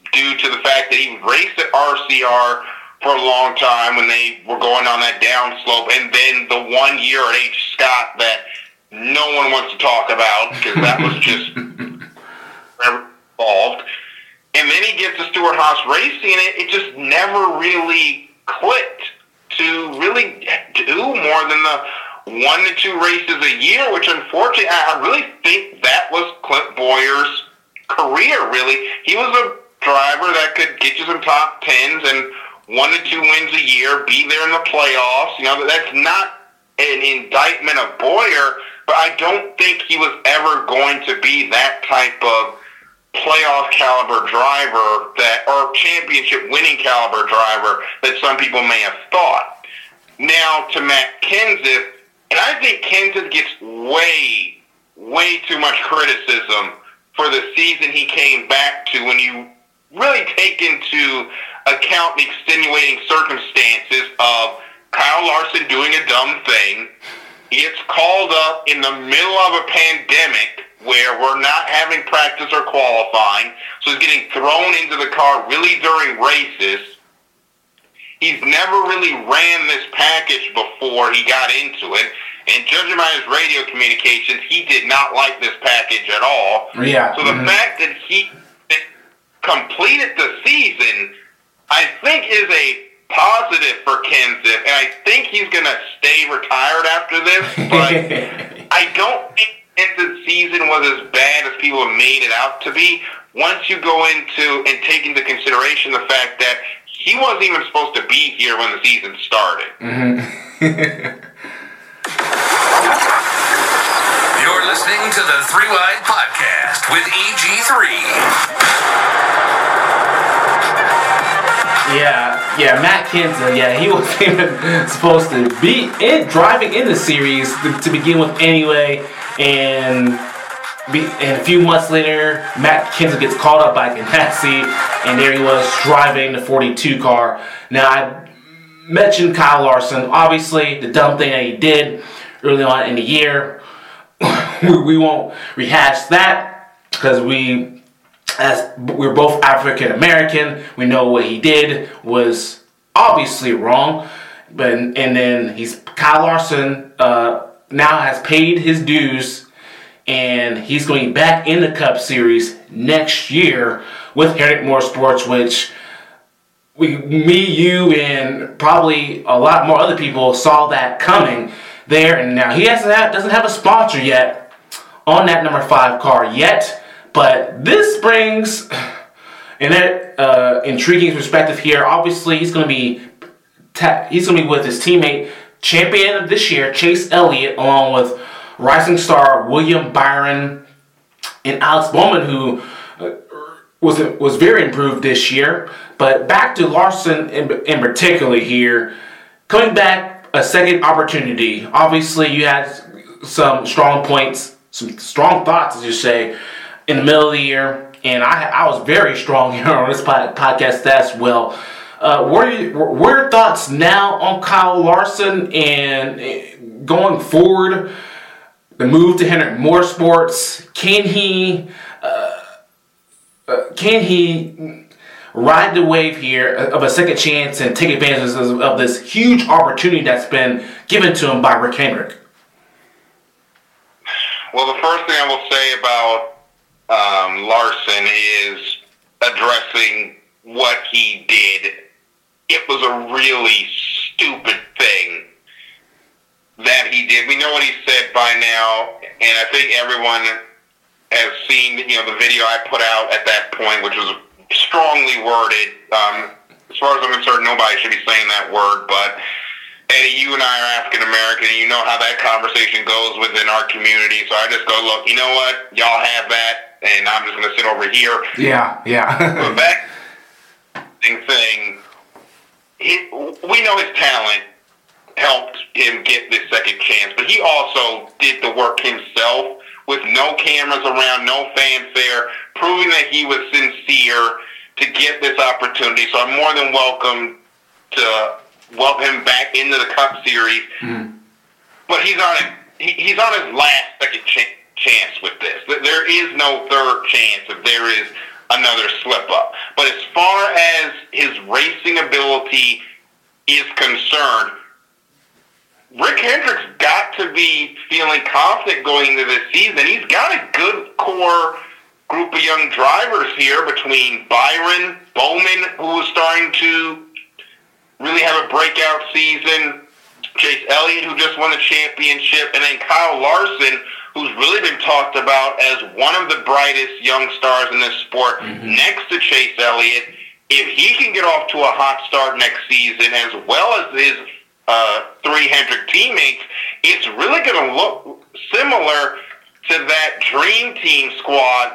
due to the fact that he raced at RCR for a long time when they were going on that downslope, and then the 1 year at H. Scott that no one wants to talk about because that was just involved. And then he gets to Stewart-Haas Racing, and it just never really clicked to really do more than the 1 to 2 races a year, which unfortunately I really think that was Clint Bowyer's career, really. He was a driver that could get you some top 10s and 1 to 2 wins a year, be there in the playoffs. You know, that's not an indictment of Bowyer, but I don't think he was ever going to be that type of playoff caliber driver or championship winning caliber driver that some people may have thought. Now to Matt Kenseth, and I think Kenseth gets way too much criticism for the season he came back to when you really take into account the extenuating circumstances of Kyle Larson doing a dumb thing. He gets called up in the middle of a pandemic where we're not having practice or qualifying, so he's getting thrown into the car really during races. He's never really ran this package before he got into it, and judging by his radio communications, he did not like this package at all. Yeah. So the fact that he completed the season, I think, is a positive for Kenseth, and I think he's going to stay retired after this, but I don't think Kenseth's season was as bad as people have made it out to be once you go into and take into consideration the fact that he wasn't even supposed to be here when the season started. You're listening to the 3 Wide Podcast with EG3. Yeah, Matt Kenseth, he wasn't even supposed to be driving in the series to begin with anyway, and a few months later, Matt Kenseth gets called up by Ganassi, and there he was driving the 42 car. Now, I mentioned Kyle Larson, obviously the dumb thing that he did early on in the year. We won't rehash that because we're both African American. We know what he did was obviously wrong, and then Kyle Larson now has paid his dues, and he's going back in the Cup Series next year with Hendrick Motorsports, which me, you, and probably a lot more other people saw that coming there. And now he doesn't have a sponsor yet on that number 5 car yet. But this brings an intriguing perspective here. Obviously, he's going to be with his teammate, champion of this year, Chase Elliott, along with rising star William Byron and Alex Bowman, who was very improved this year. But back to Larson in particular here, coming back a second opportunity. Obviously, you had some strong points, some strong thoughts, as you say, in the middle of the year, and I was very strong here on this podcast as well. What are your thoughts now on Kyle Larson and going forward, the move to Hendrick Motorsports? Can he ride the wave here of a second chance and take advantage of this huge opportunity that's been given to him by Rick Hendrick? Well, the first thing I will say about Larson is addressing what he did. It was a really stupid thing that he did. We know what he said by now, and I think everyone has seen, the video I put out at that point, which was strongly worded. As far as I'm concerned, nobody should be saying that word, but Eddie, you and I are African American, and you know how that conversation goes within our community. So I just go, look, you know what? Y'all have that, and I'm just going to sit over here. Yeah. But that thing, we know his talent helped him get this second chance, but he also did the work himself with no cameras around, no fanfare, proving that he was sincere to get this opportunity. So I'm more than welcome to welcome him back into the Cup Series. But he's on his last second chance with this. There is no third chance. If there is another slip-up. But as far as his racing ability is concerned, Rick Hendrick's got to be feeling confident going into this season. He's got a good core group of young drivers here between Byron, Bowman, who is starting to really have a breakout season, Chase Elliott, who just won the championship, and then Kyle Larson, who's really been talked about as one of the brightest young stars in this sport, next to Chase Elliott. If he can get off to a hot start next season, as well as his three Hendrick teammates, it's really going to look similar to that dream team squad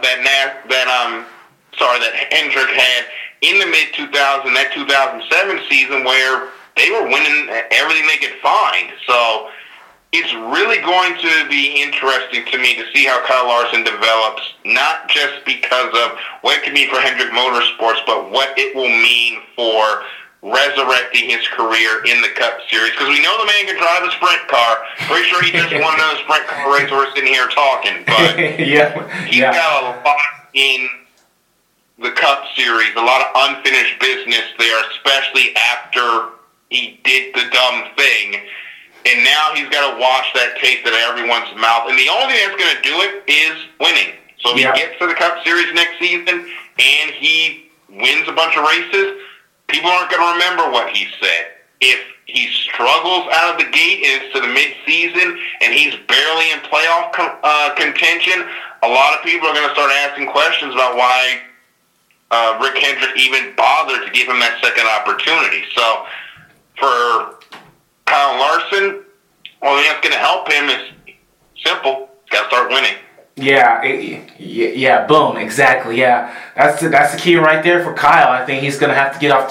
that Hendrick had in the mid-2000s, that 2007 season, where they were winning everything they could find. So it's really going to be interesting to me to see how Kyle Larson develops, not just because of what it can mean for Hendrick Motorsports, but what it will mean for resurrecting his career in the Cup Series. Because we know the man can drive a sprint car. Pretty sure he just won another sprint car race. We're sitting here talking. But he's got a lot in the Cup Series, a lot of unfinished business there, especially after he did the dumb thing. And now he's got to wash that taste out of everyone's mouth. And the only thing that's going to do it is winning. So if he gets to the Cup Series next season and he wins a bunch of races, people aren't going to remember what he said. If he struggles out of the gate and it's to the mid-season and he's barely in playoff contention, a lot of people are going to start asking questions about why Rick Hendrick even bothered to give him that second opportunity. So for Kyle Larson, only thing that's going to help him is simple. He's got to start winning. Yeah, boom, exactly. Yeah, that's the key right there for Kyle. I think he's gonna have to get off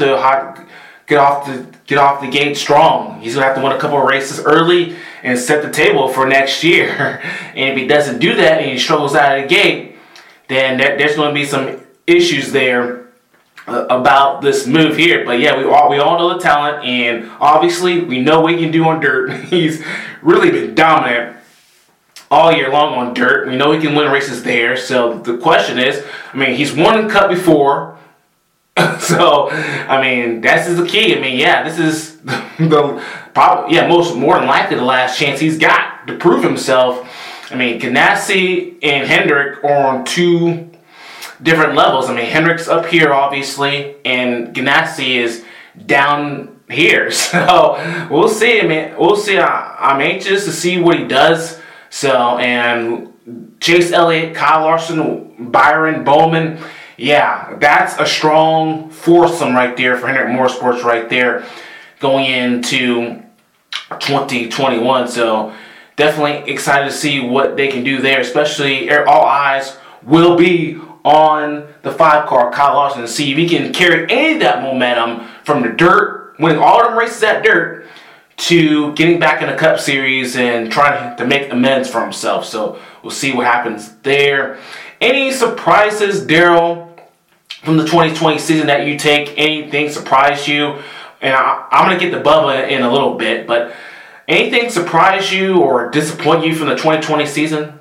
the gate strong. He's gonna have to win a couple of races early and set the table for next year. And if he doesn't do that and he struggles out of the gate, then there's going to be some issues there about this move here. But yeah, we all know the talent, and obviously we know what he can do on dirt. He's really been dominant all year long on dirt. We know he can win races there. So the question is, he's won a Cup before. So, that's the key. This is more than likely the last chance he's got to prove himself. Ganassi and Hendrick are on two different levels. Hendrick's up here, obviously, and Ganassi is down here. So, we'll see. We'll see. I'm anxious to see what he does. So, and Chase Elliott, Kyle Larson, Byron, Bowman, that's a strong foursome right there for Hendrick Motorsports right there going into 2021. So, definitely excited to see what they can do there, especially all eyes will be on the 5-car, Kyle Larson, to see if he can carry any of that momentum from the dirt, winning all them races at dirt, to getting back in the Cup Series and trying to make amends for himself. So we'll see what happens there. Any surprises, Daryl, from the 2020 season that you take? Anything surprise you? And I'm going to get to Bubba in a little bit, but anything surprise you or disappoint you from the 2020 season?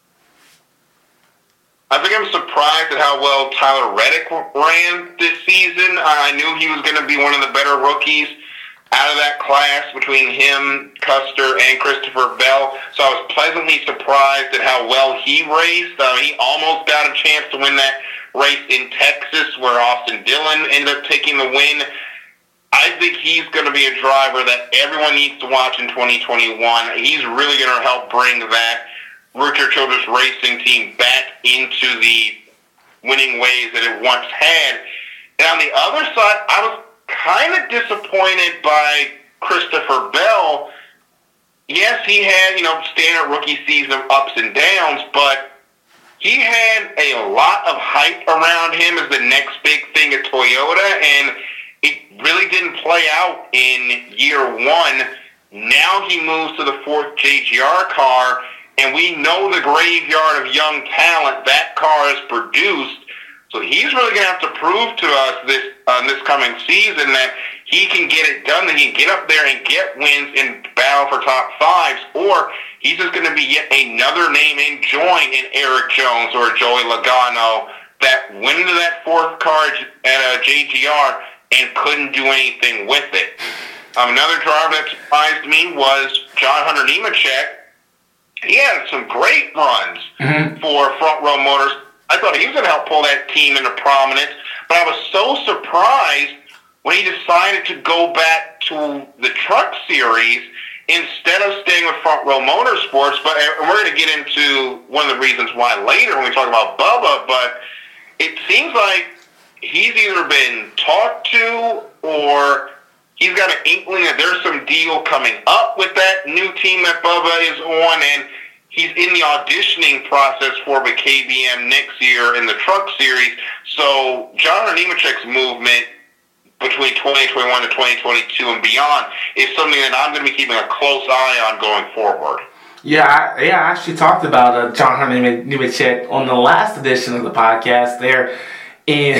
I think I'm surprised at how well Tyler Reddick ran this season. I knew he was going to be one of the better rookies out of that class between him, Custer, and Christopher Bell. So I was pleasantly surprised at how well he raced. He almost got a chance to win that race in Texas where Austin Dillon ended up taking the win. I think he's going to be a driver that everyone needs to watch in 2021. He's really going to help bring that Richard Childress Racing team back into the winning ways that it once had. And on the other side, I was kind of disappointed by Christopher Bell. Yes, he had, standard rookie season of ups and downs, but he had a lot of hype around him as the next big thing at Toyota, and it really didn't play out in year one. Now he moves to the 4th JGR car, and we know the graveyard of young talent that car has produced. So he's really going to have to prove to us this coming season that he can get it done, that he can get up there and get wins and battle for top fives, or he's just going to be yet another name in join in Eric Jones or Joey Logano that went into that fourth car at JGR and couldn't do anything with it. Another driver that surprised me was John Hunter Nemechek. He had some great runs for Front Row Motors. I thought he was going to help pull that team into prominence, but I was so surprised when he decided to go back to the Truck Series instead of staying with Front Row Motorsports. But we're going to get into one of the reasons why later when we talk about Bubba, but it seems like he's either been talked to or he's got an inkling that there's some deal coming up with that new team that Bubba is on, and he's in the auditioning process for the KBM next year in the Truck Series. So John Nemechek's movement between 2021 to 2022 and beyond is something that I'm going to be keeping a close eye on going forward. Yeah, I actually talked about John Hunter Nemechek on the last edition of the podcast there, and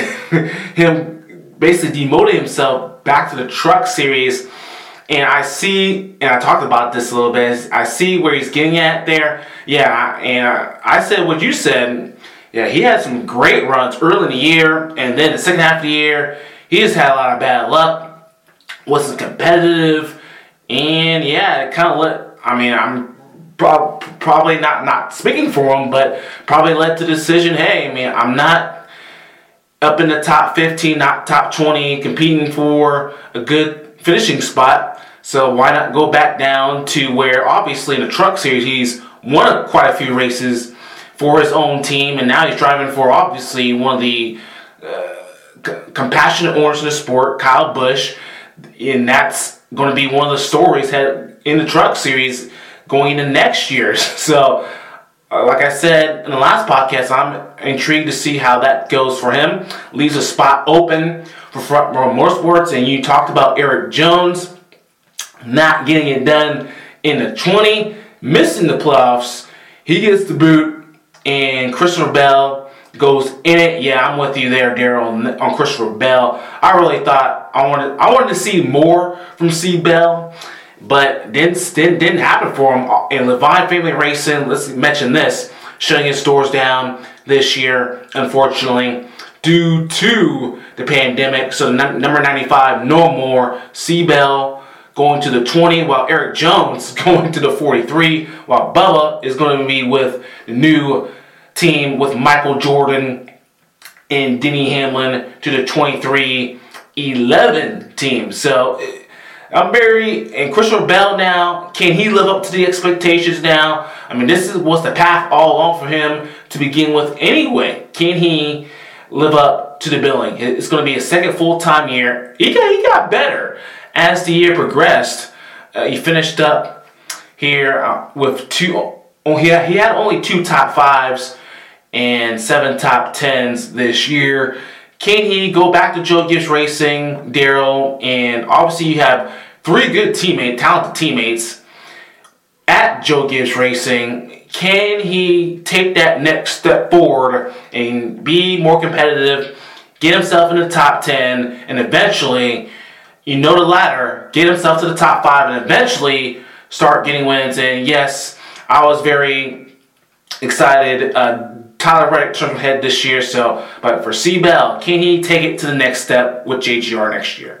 him basically demoting himself back to the Truck Series. And I see, and I talked about this a little bit, I see where he's getting at there. Yeah, and I said what you said. Yeah, he had some great runs early in the year, and then the second half of the year, he just had a lot of bad luck, wasn't competitive, and yeah, it kind of I'm probably not speaking for him, but probably led to the decision, hey, I'm not up in the top 15, not top 20, competing for a good finishing spot, so why not go back down to where, obviously, in the Truck Series, he's won quite a few races for his own team, and now he's driving for, obviously, one of the compassionate owners in the sport, Kyle Busch, and that's going to be one of the stories in the Truck Series going into next year. So, like I said in the last podcast, I'm intrigued to see how that goes for him. Leaves a spot open for Front Row Motorsports, and you talked about Erik Jones not getting it done in the 20, missing the playoffs. He gets the boot, and Christopher Bell goes in it. Yeah, I'm with you there, Daryl, on Christopher Bell. I really thought I wanted to see more from C. Bell, but didn't happen for him. And Levine Family Racing, let's mention this, shutting its doors down this year, unfortunately, due to the pandemic. So number 95, no more. C. Bell going to the 20, while Erik Jones going to the 43, while Bubba is going to be with the new team with Michael Jordan and Denny Hamlin to the 23-11 team. So and Christopher Bell now, can he live up to the expectations now? This was the path all along for him to begin with anyway. Can he live up to the billing? It's going to be his second full-time year. He got better as the year progressed. He finished up here with two. He had only 2 top 5s and 7 top 10s this year. Can he go back to Joe Gibbs Racing, Daryl? And obviously you have 3 good talented teammates at Joe Gibbs Racing. Can he take that next step forward and be more competitive, get himself in the top 10, and eventually, the ladder, get himself to the top 5, and eventually start getting wins? And yes, I was very excited. Tyler Reddick turned ahead this year, but for C. Bell, can he take it to the next step with JGR next year?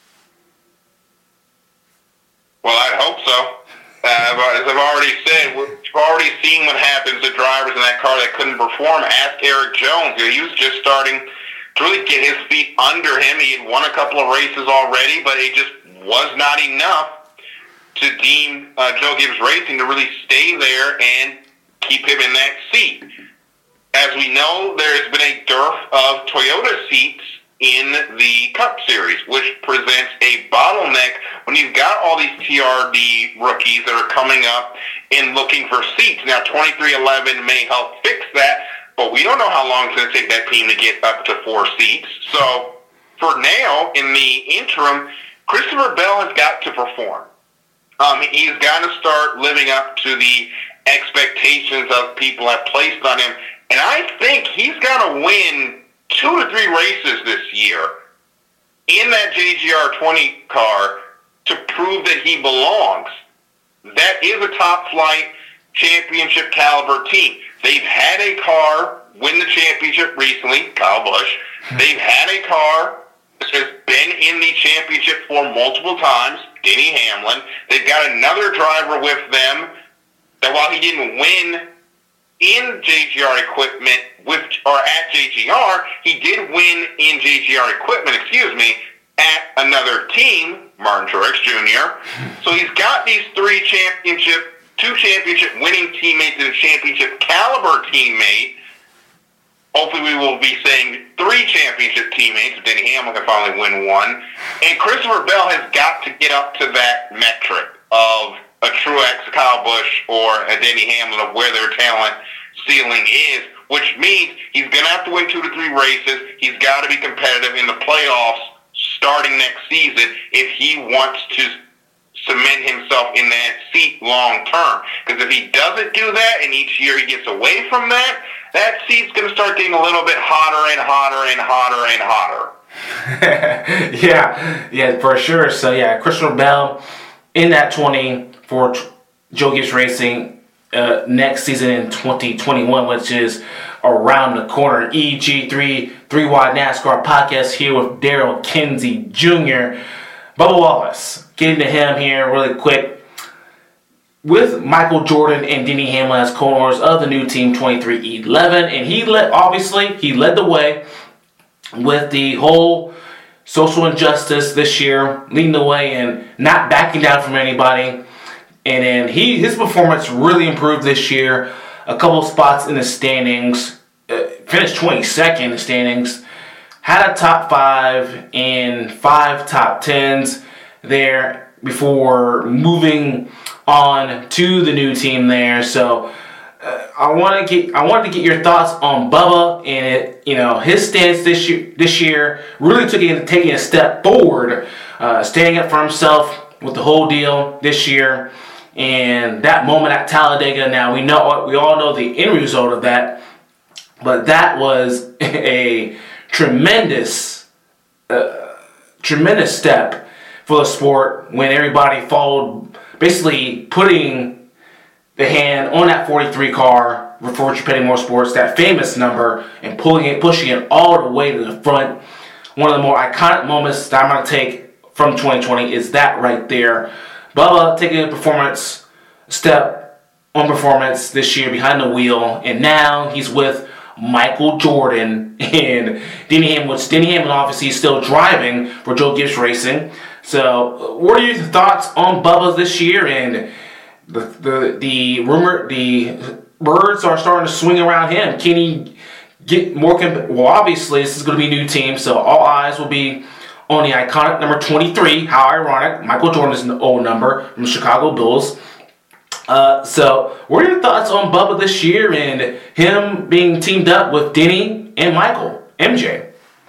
Well, I hope so. As I've already said, we've already seen what happens to drivers in that car that couldn't perform. Ask Erik Jones. He was just starting to really get his feet under him. He had won a couple of races already, but it just was not enough to deem Joe Gibbs Racing to really stay there and keep him in that seat. As we know, there has been a dearth of Toyota seats in the Cup Series, which presents a bottleneck when you've got all these TRD rookies that are coming up and looking for seats. Now, 2311 may help fix that, but we don't know how long it's going to take that team to get up to 4 seats. So, for now, in the interim, Christopher Bell has got to perform. He's got to start living up to the expectations of people have placed on him. And I think he's got to win 2 to 3 races this year in that JGR 20 car to prove that he belongs. That is a top-flight championship caliber team. They've had a car win the championship recently, Kyle Busch. They've had a car that has been in the championship for multiple times, Denny Hamlin. They've got another driver with them that while he didn't win in JGR equipment at JGR, he did win in JGR equipment, at another team, Martin Truex Jr. So he's got these two championship winning teammates and a championship caliber teammate. Hopefully we will be saying 3 championship teammates if Denny Hamlin can finally win one. And Christopher Bell has got to get up to that metric of a Truex, Kyle Busch, or a Denny Hamlin of where their talent ceiling is, which means he's going to have to win 2 to 3 races. He's got to be competitive in the playoffs starting next season if he wants to cement himself in that seat long term. Because if he doesn't do that and each year he gets away from that, that seat's going to start getting a little bit hotter and hotter and hotter and hotter. yeah, for sure. So, yeah, Christopher Bell in that 20 for Joe Gibbs Racing next season in 2021, which is around the corner. EG3 Wide NASCAR podcast here with Daryl Kinsey Jr. Bubba Wallace, getting to him here really quick. With Michael Jordan and Denny Hamlin as co-owners of the new Team 2311, and he led the way with the whole social injustice this year, leading the way and not backing down from anybody. And then his performance really improved this year. A couple of spots in the standings, finished 22nd in the standings, had a top 5 and 5 top 10s there before moving on to the new team there. So I wanted to get your thoughts on Bubba and his stance this year, really taking a step forward, standing up for himself with the whole deal this year. And that moment at Talladega, now we all know the end result of that, but that was a tremendous step for the sport when everybody followed, basically putting the hand on that 43 car for Fortune Petty Motorsports, that famous number, and pushing it all the way to the front. One of the more iconic moments that I'm going to take from 2020 is that right there. Bubba taking a step on performance this year behind the wheel, and now he's with Michael Jordan and Denny Hamlin, which Denny Hamlin obviously is still driving for Joe Gibbs Racing. So, what are your thoughts on Bubba this year? And the birds are starting to swing around him. Can he get more? Well, obviously this is going to be a new team, so all eyes will be on the iconic number 23. How ironic! Michael Jordan is an old number from the Chicago Bulls. So, what are your thoughts on Bubba this year and him being teamed up with Denny and Michael, MJ?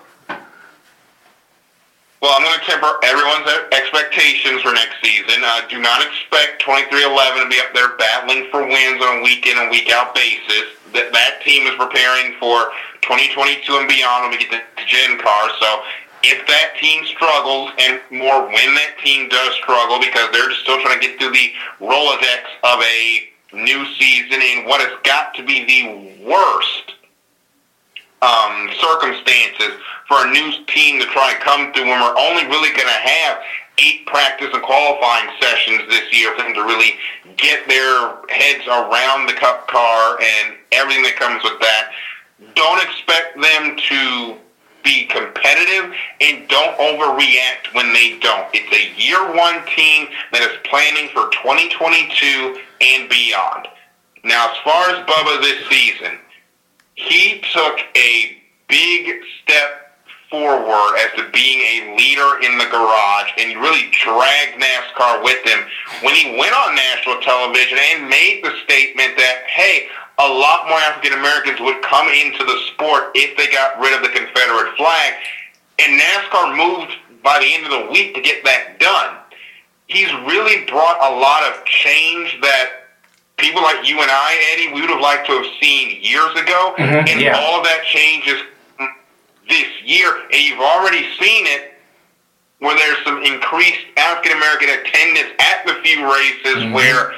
Well, I'm going to temper everyone's expectations for next season. Do not expect 2311 to be up there battling for wins on a week-in and week-out basis. That team is preparing for 2022 and beyond when we get to Gen Car. So if that team struggles, and more when that team does struggle, because they're just still trying to get through the Rolodex of a new season in what has got to be the worst circumstances for a new team to try and come through when we're only really going to have 8 practice and qualifying sessions this year for them to really get their heads around the Cup car and everything that comes with that. Don't expect them to be competitive, and don't overreact when they don't. It's a year one team that is planning for 2022 and beyond. Now, as far as Bubba this season, he took a big step forward as to being a leader in the garage, and he really dragged NASCAR with him when he went on national television and made the statement that, hey, a lot more African Americans would come into the sport if they got rid of the Confederate flag. And NASCAR moved by the end of the week to get that done. He's really brought a lot of change that people like you and I, Eddie, we would have liked to have seen years ago. And all of that change is this year. And you've already seen it where there's some increased African American attendance at the few races where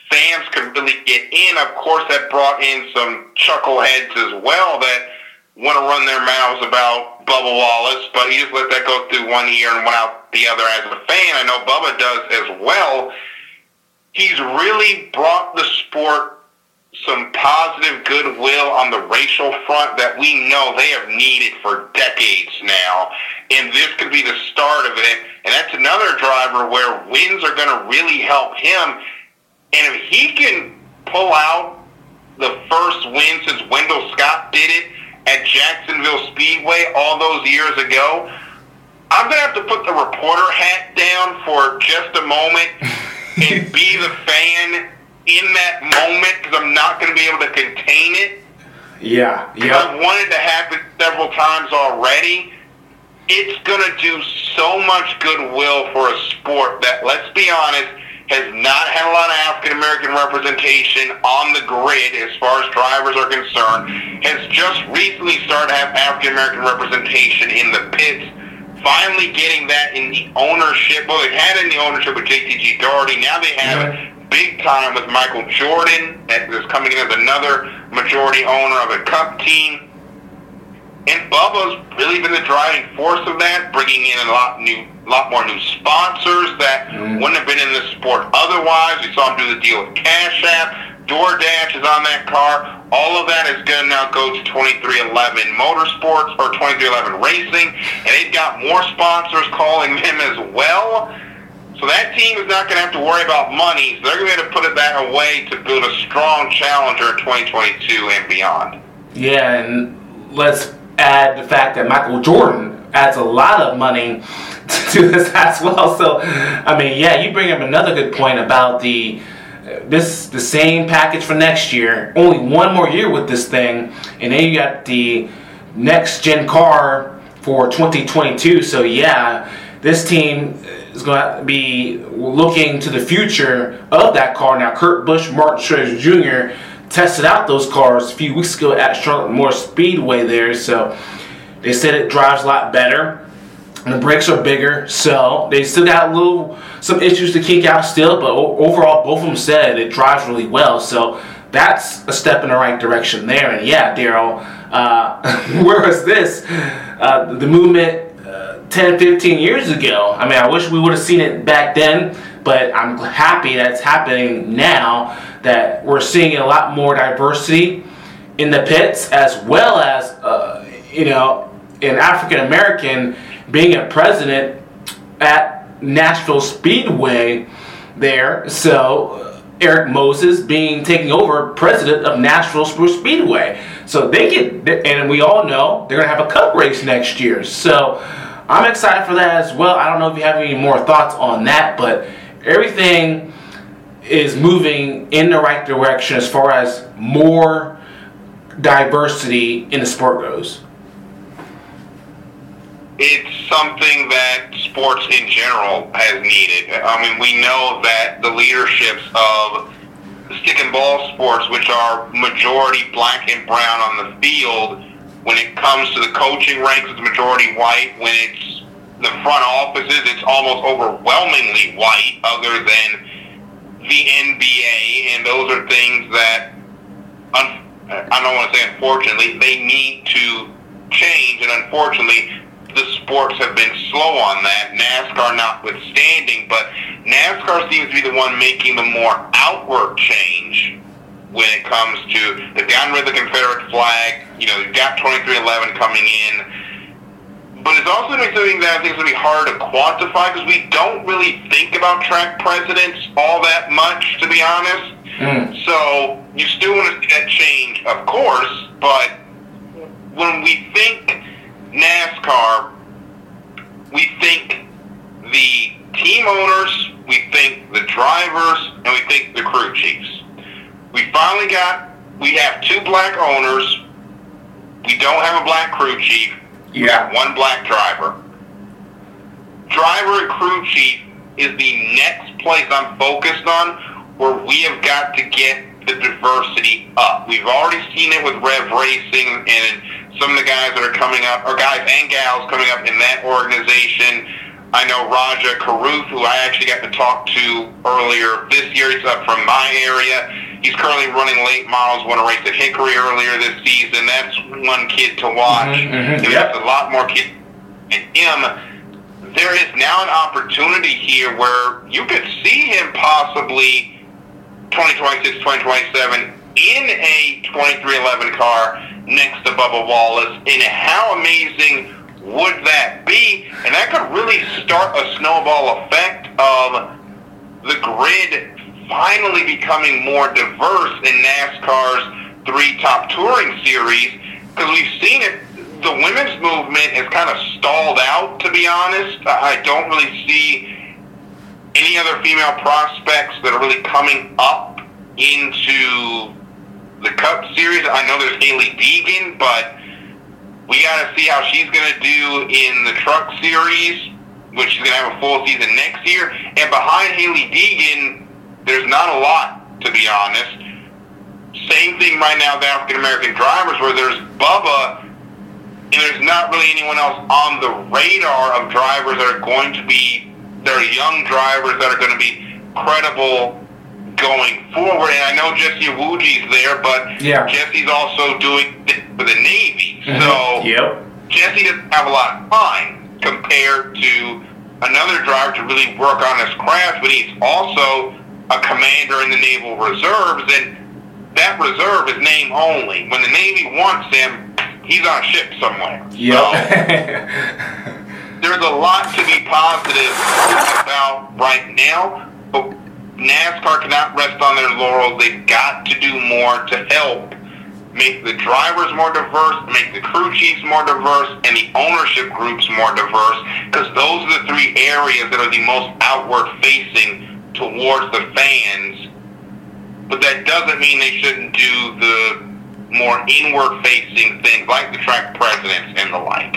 fans could really get in. Of course, that brought in some chuckleheads as well that want to run their mouths about Bubba Wallace, but he just let that go through one ear and went out the other as a fan. I know Bubba does as well. He's really brought the sport some positive goodwill on the racial front that we know they have needed for decades now, and this could be the start of it. And that's another driver where wins are going to really help him. And if he can pull out the first win since Wendell Scott did it at Jacksonville Speedway all those years ago, I'm going to have to put the reporter hat down for just a moment and be the fan in that moment because I'm not going to be able to contain it. Yeah. I've wanted to happen several times already. It's going to do so much goodwill for a sport that, let's be honest, has not had a lot of African-American representation on the grid as far as drivers are concerned, has just recently started to have African-American representation in the pits, finally getting that in the ownership. Well, they've had it in the ownership with JTG Daugherty. Now they have it big time with Michael Jordan, that is coming in as another majority owner of a Cup team. And Bubba's really been the driving force of that, bringing in a lot more new sponsors that wouldn't have been in this sport otherwise. We saw him do the deal with Cash App. DoorDash is on that car. All of that is going to now go to 2311 Motorsports or 2311 Racing, and they've got more sponsors calling them as well. So that team is not going to have to worry about money. So they're going to have to put that away to build a strong challenger in 2022 and beyond. Yeah, and let's add the fact that Michael Jordan adds a lot of money to this as well. So, I mean, yeah, you bring up another good point about the same package for next year. Only one more year with this thing, and then you got the next gen car for 2022. So, yeah, this team is going to be looking to the future of that car. Now, Kurt Busch, Martin Truex Jr. tested out those cars a few weeks ago at Charlotte Moore Speedway there, so they said it drives a lot better and the brakes are bigger, so they still got some issues to kink out still, but overall both of them said it drives really well, so that's a step in the right direction there. And yeah, Daryl, where was this? The movement 10, 15 years ago. I mean, I wish we would have seen it back then, but I'm happy that it's happening now, that we're seeing a lot more diversity in the pits, as well as, an African American being a president at Nashville Speedway there. So Eric Moses taking over president of Nashville Speedway. So and we all know they're going to have a cup race next year. So I'm excited for that as well. I don't know if you have any more thoughts on that, but everything is moving in the right direction as far as more diversity in the sport goes. It's something that sports in general has needed. I mean, we know that the leaderships of stick and ball sports, which are majority black and brown on the field, when it comes to the coaching ranks, it's majority white. When it's the front offices, it's almost overwhelmingly white, other than the NBA, and those are things that, I don't want to say unfortunately, they need to change, and unfortunately, the sports have been slow on that, NASCAR notwithstanding, but NASCAR seems to be the one making the more outward change when it comes to they've gotten rid of the Confederate flag, they've got 2311 coming in, but it's also going to be something that I think is going to be hard to quantify because we don't really think about track presidents all that much, to be honest. So you still want to see that change, of course, but when we think NASCAR, we think the team owners, we think the drivers, and we think the crew chiefs. We have two black owners. We don't have a black crew chief. We have one black driver. Driver and crew chief is the next place I'm focused on, where we have got to get the diversity up. We've already seen it with Rev Racing and some of the guys that are coming up, or guys and gals coming up in that organization. I know Raja Karuth, who I actually got to talk to earlier this year. He's up from my area. He's currently running late models, won a race at Hickory earlier this season. That's one kid to watch. And there's a lot more kids in him. There is now an opportunity here where you could see him possibly 2026, 2027 in a 2311 car next to Bubba Wallace. And how amazing would that be? And that could really start a snowball effect of the grid finally becoming more diverse in NASCAR's 3 Top Touring Series, because we've seen it. The women's movement has kind of stalled out, to be honest. I don't really see any other female prospects that are really coming up into the Cup Series. I know there's Hailie Deegan, but we got to see how she's going to do in the Truck Series, which is going to have a full season next year. And behind Hailie Deegan, there's not a lot, to be honest. Same thing right now with African-American drivers, where there's Bubba, and there's not really anyone else on the radar of drivers that are going to be, they're young drivers that are going to be credible going forward. And I know Jesse Iwuji's there, but Jesse's also doing it for the Navy. So Jesse doesn't have a lot of time compared to another driver to really work on his craft, but he's also a commander in the Naval Reserves, and that reserve is name only. When the Navy wants him, he's on a ship somewhere. So there's a lot to be positive about right now, but NASCAR cannot rest on their laurels. They've got to do more to help make the drivers more diverse, make the crew chiefs more diverse, and the ownership groups more diverse, because those are the 3 areas that are the most outward-facing towards the fans. But that doesn't mean they shouldn't do the more inward-facing things like the track presidents and the like.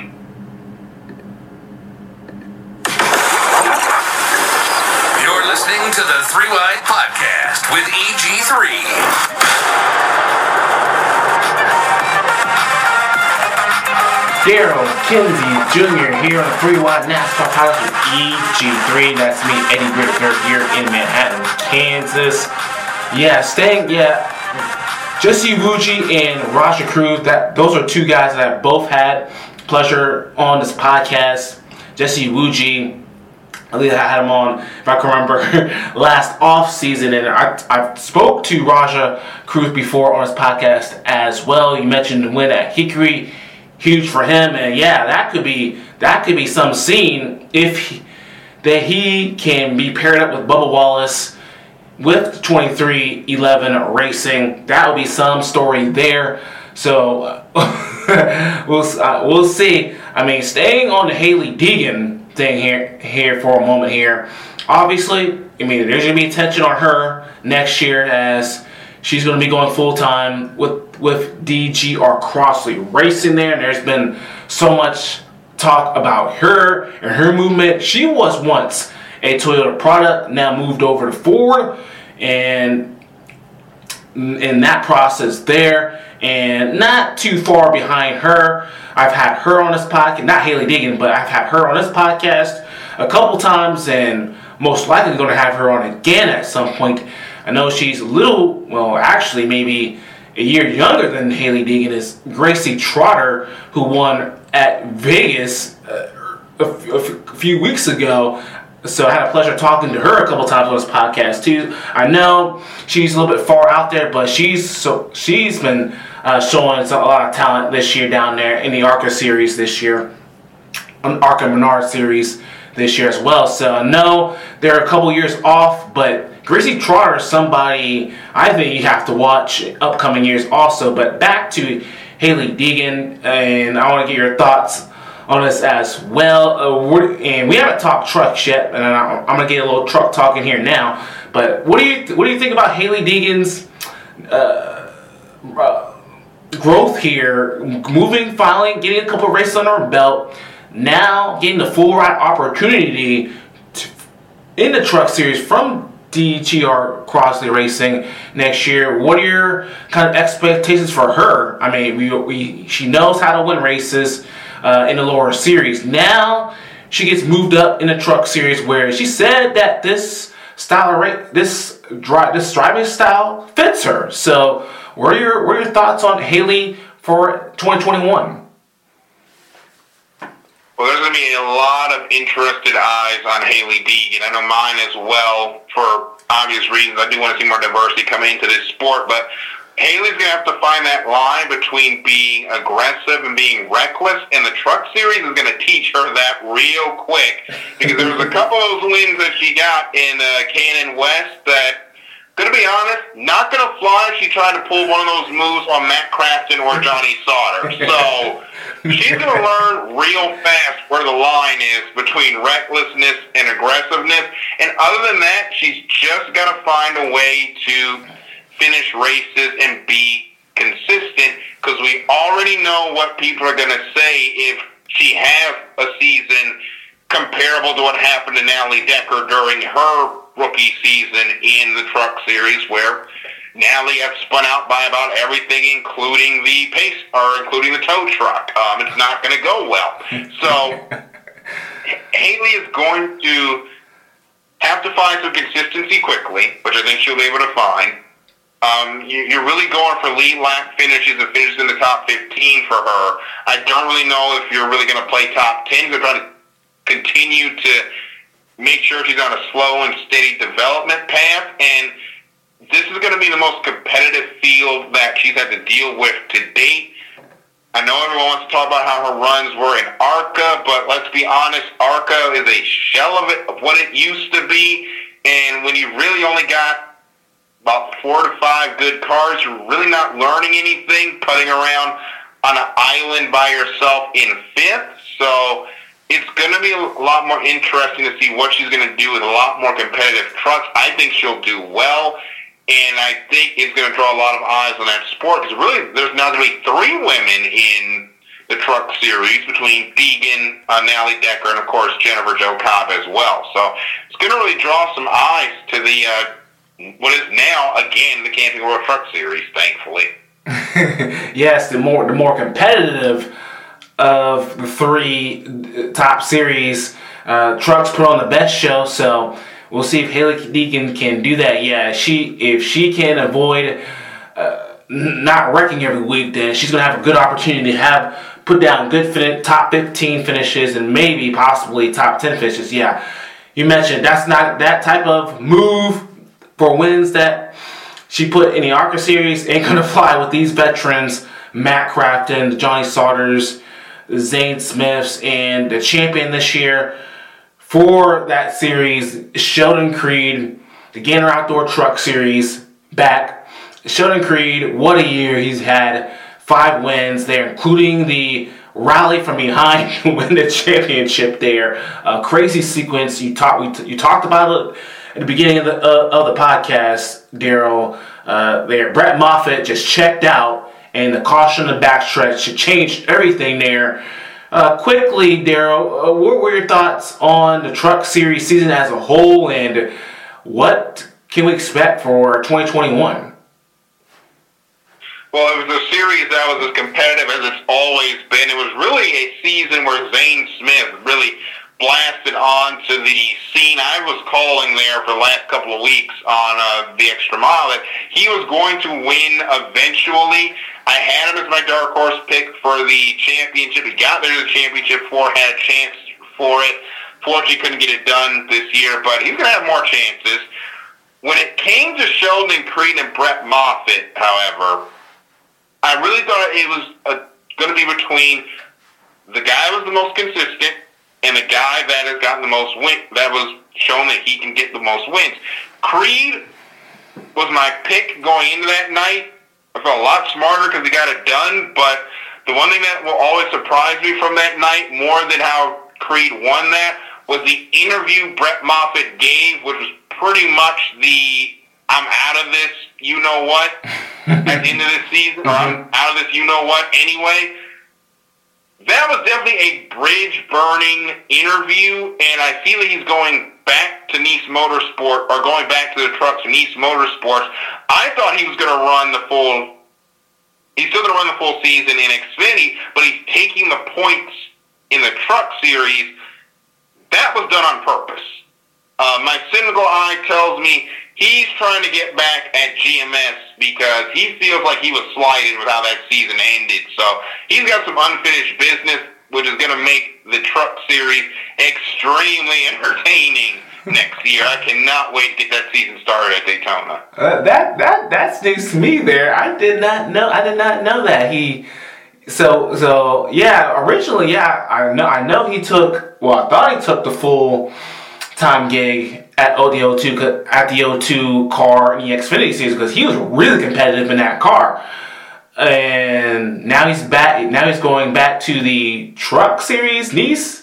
You're listening to the 3 Wide Podcast with EG3. Daryl Kinsey Jr. here on the 3 Wide NASCAR Podcast with EG3. That's me, Eddie Griffith, here in Manhattan, Kansas. Jesse Iwuji and Raja Karuth, those are 2 guys that I both had pleasure on this podcast. Jesse Iwuji, I believe I had him on, if I can remember, last off season, and I spoke to Raja Karuth before on his podcast as well. You mentioned the win at Hickory, huge for him, and that could be some scene if he can be paired up with Bubba Wallace with 2311 Racing. That will be some story there. So we'll see. I mean, staying on the Hailie Deegan thing here for a moment here. Obviously, I mean, there's going to be attention on her next year as she's going to be going full time with DGR Crossley Racing there. And there's been so much talk about her and her movement. She was once a Toyota product, now moved over to Ford, and in that process there, and not too far behind her, I've had her on this podcast, not Hailie Deegan, but I've had her on this podcast a couple times, and most likely going to have her on again at some point. I know she's actually maybe a year younger than Hailie Deegan is Gracie Trotter, who won at Vegas a few weeks ago. So I had a pleasure talking to her a couple times on this podcast too. I know she's a little bit far out there, but she's been showing a lot of talent this year down there in the ARCA series this year, ARCA Menard series this year as well. So I know they're a couple years off, but Gracie Trotter is somebody I think you have to watch upcoming years also. But back to Hailie Deegan, and I want to get your thoughts on this as well. And we haven't talked trucks yet, and I'm going to get a little truck talking here now. But what do you think about Hailie Deegan's growth here, moving, finally getting a couple of races under her belt, now getting the full ride opportunity in the truck series from DGR Crossley Racing next year? What are your kind of expectations for her? I mean, she knows how to win races in the lower series. Now, she gets moved up in the Truck Series, where she said that this driving style fits her. So, what are your thoughts on Hailie for 2021? Well, there's going to be a lot of interested eyes on Hailie Deegan. I know mine as well, for obvious reasons. I do want to see more diversity come into this sport, but Hailie's going to have to find that line between being aggressive and being reckless, and the Truck Series is going to teach her that real quick, because there was a couple of those wins that she got in K&N West that, going to be honest, not going to fly if she tried to pull one of those moves on Matt Crafton or Johnny Sauter. So she's going to learn real fast where the line is between recklessness and aggressiveness. And other than that, she's just got to find a way to finish races and be consistent, because we already know what people are going to say if she has a season comparable to what happened to Natalie Decker during her rookie season in the Truck Series, where Natalie got spun out by about everything, including including the tow truck. It's not going to go well. So Hailie is going to have to find some consistency quickly, which I think she'll be able to find. You're really going for lead lap finishes and finishes in the top 15 for her. I don't really know if you're really going to play top 10. You're trying to continue to make sure she's on a slow and steady development path, and this is going to be the most competitive field that she's had to deal with to date. I know everyone wants to talk about how her runs were in ARCA, but let's be honest, ARCA is a shell of what it used to be, and when you really only got about 4 to 5 good cars, you're really not learning anything, putting around on an island by yourself in 5th, so it's going to be a lot more interesting to see what she's going to do with a lot more competitive trucks. I think she'll do well, and I think it's going to draw a lot of eyes on that sport, because really there's now going to be 3 women in the Truck Series between Deegan, Natalie Decker, and of course Jennifer Jo Cobb as well. So it's going to really draw some eyes to the what is now again the Camping World Truck Series, thankfully. Yes, the more competitive of the 3 top series trucks put on the best show. So we'll see if Hailie Deegan can do that. Yeah, if she can avoid not wrecking every week, then she's going to have a good opportunity to put down good top 15 finishes and maybe possibly top 10 finishes. Yeah, you mentioned that's not that type of move for wins that she put in the ARCA series. Ain't going to fly with these veterans, Matt Crafton, the Johnny Sauters, Zane Smiths, and the champion this year for that series, Sheldon Creed, the Gander Outdoor Truck Series back. Sheldon Creed, what a year he's had. 5 wins there, including the rally from behind to win the championship there. A crazy sequence. You talked about it at the beginning of the podcast, Daryl. There, Brett Moffitt just checked out, and the caution in the backstretch changed everything there. Quickly, Daryl, what were your thoughts on the Truck Series season as a whole, and what can we expect for 2021? Well, it was a series that was as competitive as it's always been. It was really a season where Zane Smith really blasted onto the scene. I was calling there for the last couple of weeks on the Extra Mile that he was going to win eventually. I had him as my dark horse pick for the championship. He got there to the championship had a chance for it. Fortunately, couldn't get it done this year, but he's going to have more chances. When it came to Sheldon Creed and Brett Moffitt, however, I really thought it was going to be between the guy who was the most consistent and the guy that has gotten the most wins, that was shown that he can get the most wins. Creed was my pick going into that night. I felt a lot smarter because he got it done, but the one thing that will always surprise me from that night, more than how Creed won that, was the interview Brett Moffitt gave, which was pretty much the I'm out of this, you know what, at the end of this season, or I'm out of this, you know what, anyway. That was definitely a bridge-burning interview, and I feel like he's going back to Nice Motorsport, or going back to the trucks for Nice Motorsports. I thought he was going to run the full, he's still going to run the full season in Xfinity, but he's taking the points in the Truck Series done on purpose. My cynical eye tells me he's trying to get back at GMS because he feels like he was slighted with how that season ended. So he's got some unfinished business, which is going to make the Truck Series extremely entertaining next year. I cannot wait to get that season started at Daytona. That's news to me there. I did not know that he. So yeah. Originally, yeah, I know he took. Well, I thought he took the full time gig at the O2 car in the Xfinity Series because he was really competitive in that car. And now he's back. Now he's going back to the Truck Series, Nice.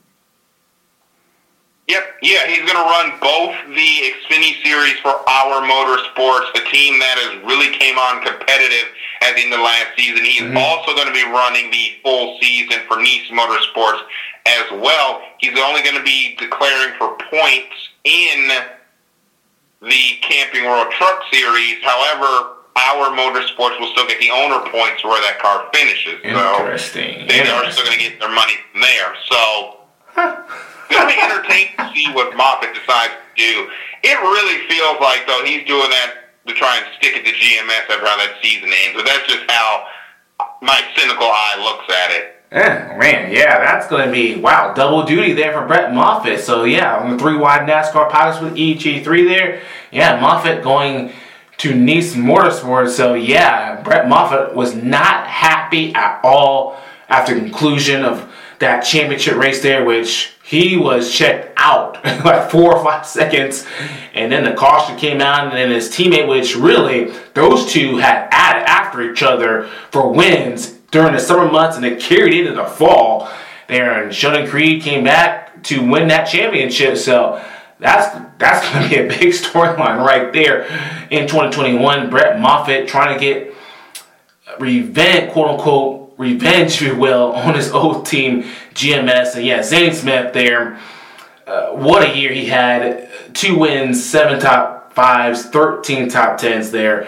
Yep, yeah, he's going to run both the Xfinity Series for Our Motorsports, a team that has really came on competitive at the end of last season. He is also going to be running the full season for Nice Motorsports as well. He's only going to be declaring for points in the Camping World Truck Series. However, Our Motorsports will still get the owner points where that car finishes. Interesting. So they are still going to get their money from there. So it's going to be entertaining to see what Moffitt decides to do. It really feels like, though, he's doing that to try and stick it to GMS after how that season ends. But that's just how my cynical eye looks at it. Man, yeah, that's going to be, wow, double duty there for Brett Moffitt. So, yeah, on the 3 wide NASCAR pilots with EG3 there. Yeah, Moffitt going to Nice Motorsports. So, yeah, Brett Moffitt was not happy at all after the conclusion of that championship race there, which he was checked out like 4 or 5 seconds. And then the caution came out, and then his teammate, which really, those two had added after each other for wins during the summer months, and it carried into the fall there. And Sheldon Creed came back to win that championship. So that's going to be a big storyline right there in 2021. Brett Moffitt trying to get revenge, quote unquote, revenge, if you will, on his old team, GMS. And yeah, Zane Smith there. What a year he had. 2 wins, 7 top 5s, 13 top 10s there.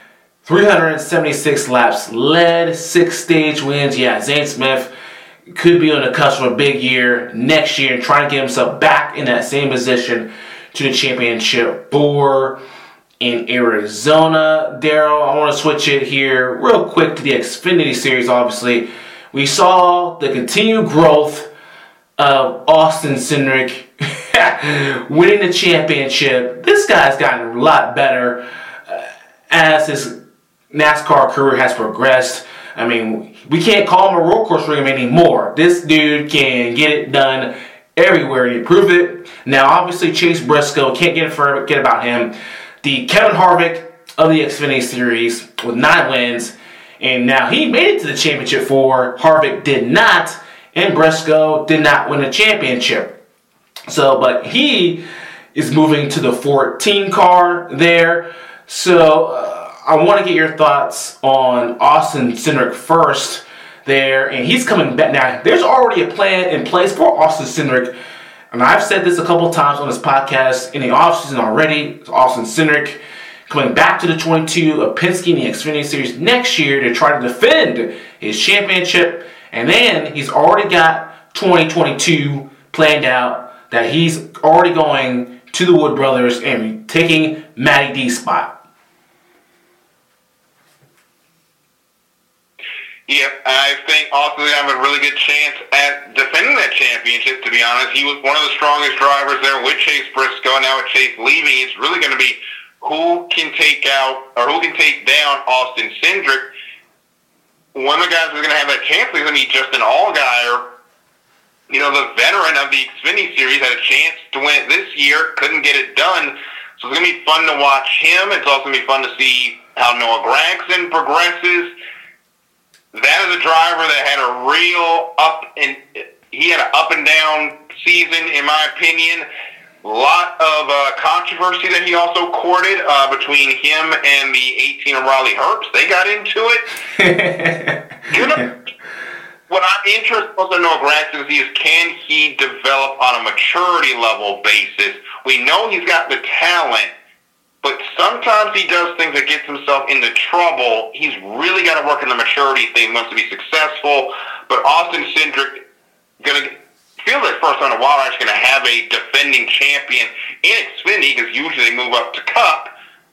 376 laps led, 6 stage wins. Yeah, Zane Smith could be on the cusp of a big year next year and trying to get himself back in that same position to the championship 4 in Arizona. Daryl, I want to switch it here real quick to the Xfinity Series, obviously. We saw the continued growth of Austin Cindric winning the championship. This guy's gotten a lot better as his NASCAR career has progressed. I mean, we can't call him a road course rim anymore. This dude can get it done everywhere. He proved it. Now, obviously, Chase Briscoe, can't forget about him. The Kevin Harvick of the Xfinity Series with 9 wins. And now he made it to the championship 4. Harvick did not. And Briscoe did not win the championship. So, but he is moving to the 14 car there. So, I want to get your thoughts on Austin Cindric first there. And he's coming back. Now, there's already a plan in place for Austin Cindric. And I've said this a couple times on this podcast in the offseason already. Austin Cindric coming back to the 22 of Penske in the Xfinity Series next year to try to defend his championship. And then he's already got 2022 planned out that he's already going to the Wood Brothers and taking Matty D's spot. Yep, I think Austin's going to have a really good chance at defending that championship, to be honest. He was one of the strongest drivers there with Chase Briscoe. Now with Chase leaving, it's really going to be who can take out or who can take down Austin Cindric. One of the guys who's going to have that chance is going to be Justin Allgaier. You know, the veteran of the Xfinity Series had a chance to win it this year, couldn't get it done. So it's going to be fun to watch him. It's also going to be fun to see how Noah Gragson progresses. That is a driver that had a real he had an up and down season, in my opinion. A lot of controversy that he also courted between him and the 18 of Riley Herbst. They got into it. What I'm interested in Noah Gragson is can he develop on a maturity level basis? We know he's got the talent, but sometimes he does things that gets himself into trouble. He's really got to work on the maturity thing, wants to be successful. But Austin Cindric feels like first time in a while we're actually going to have a defending champion in Xfinity, because usually they move up to Cup.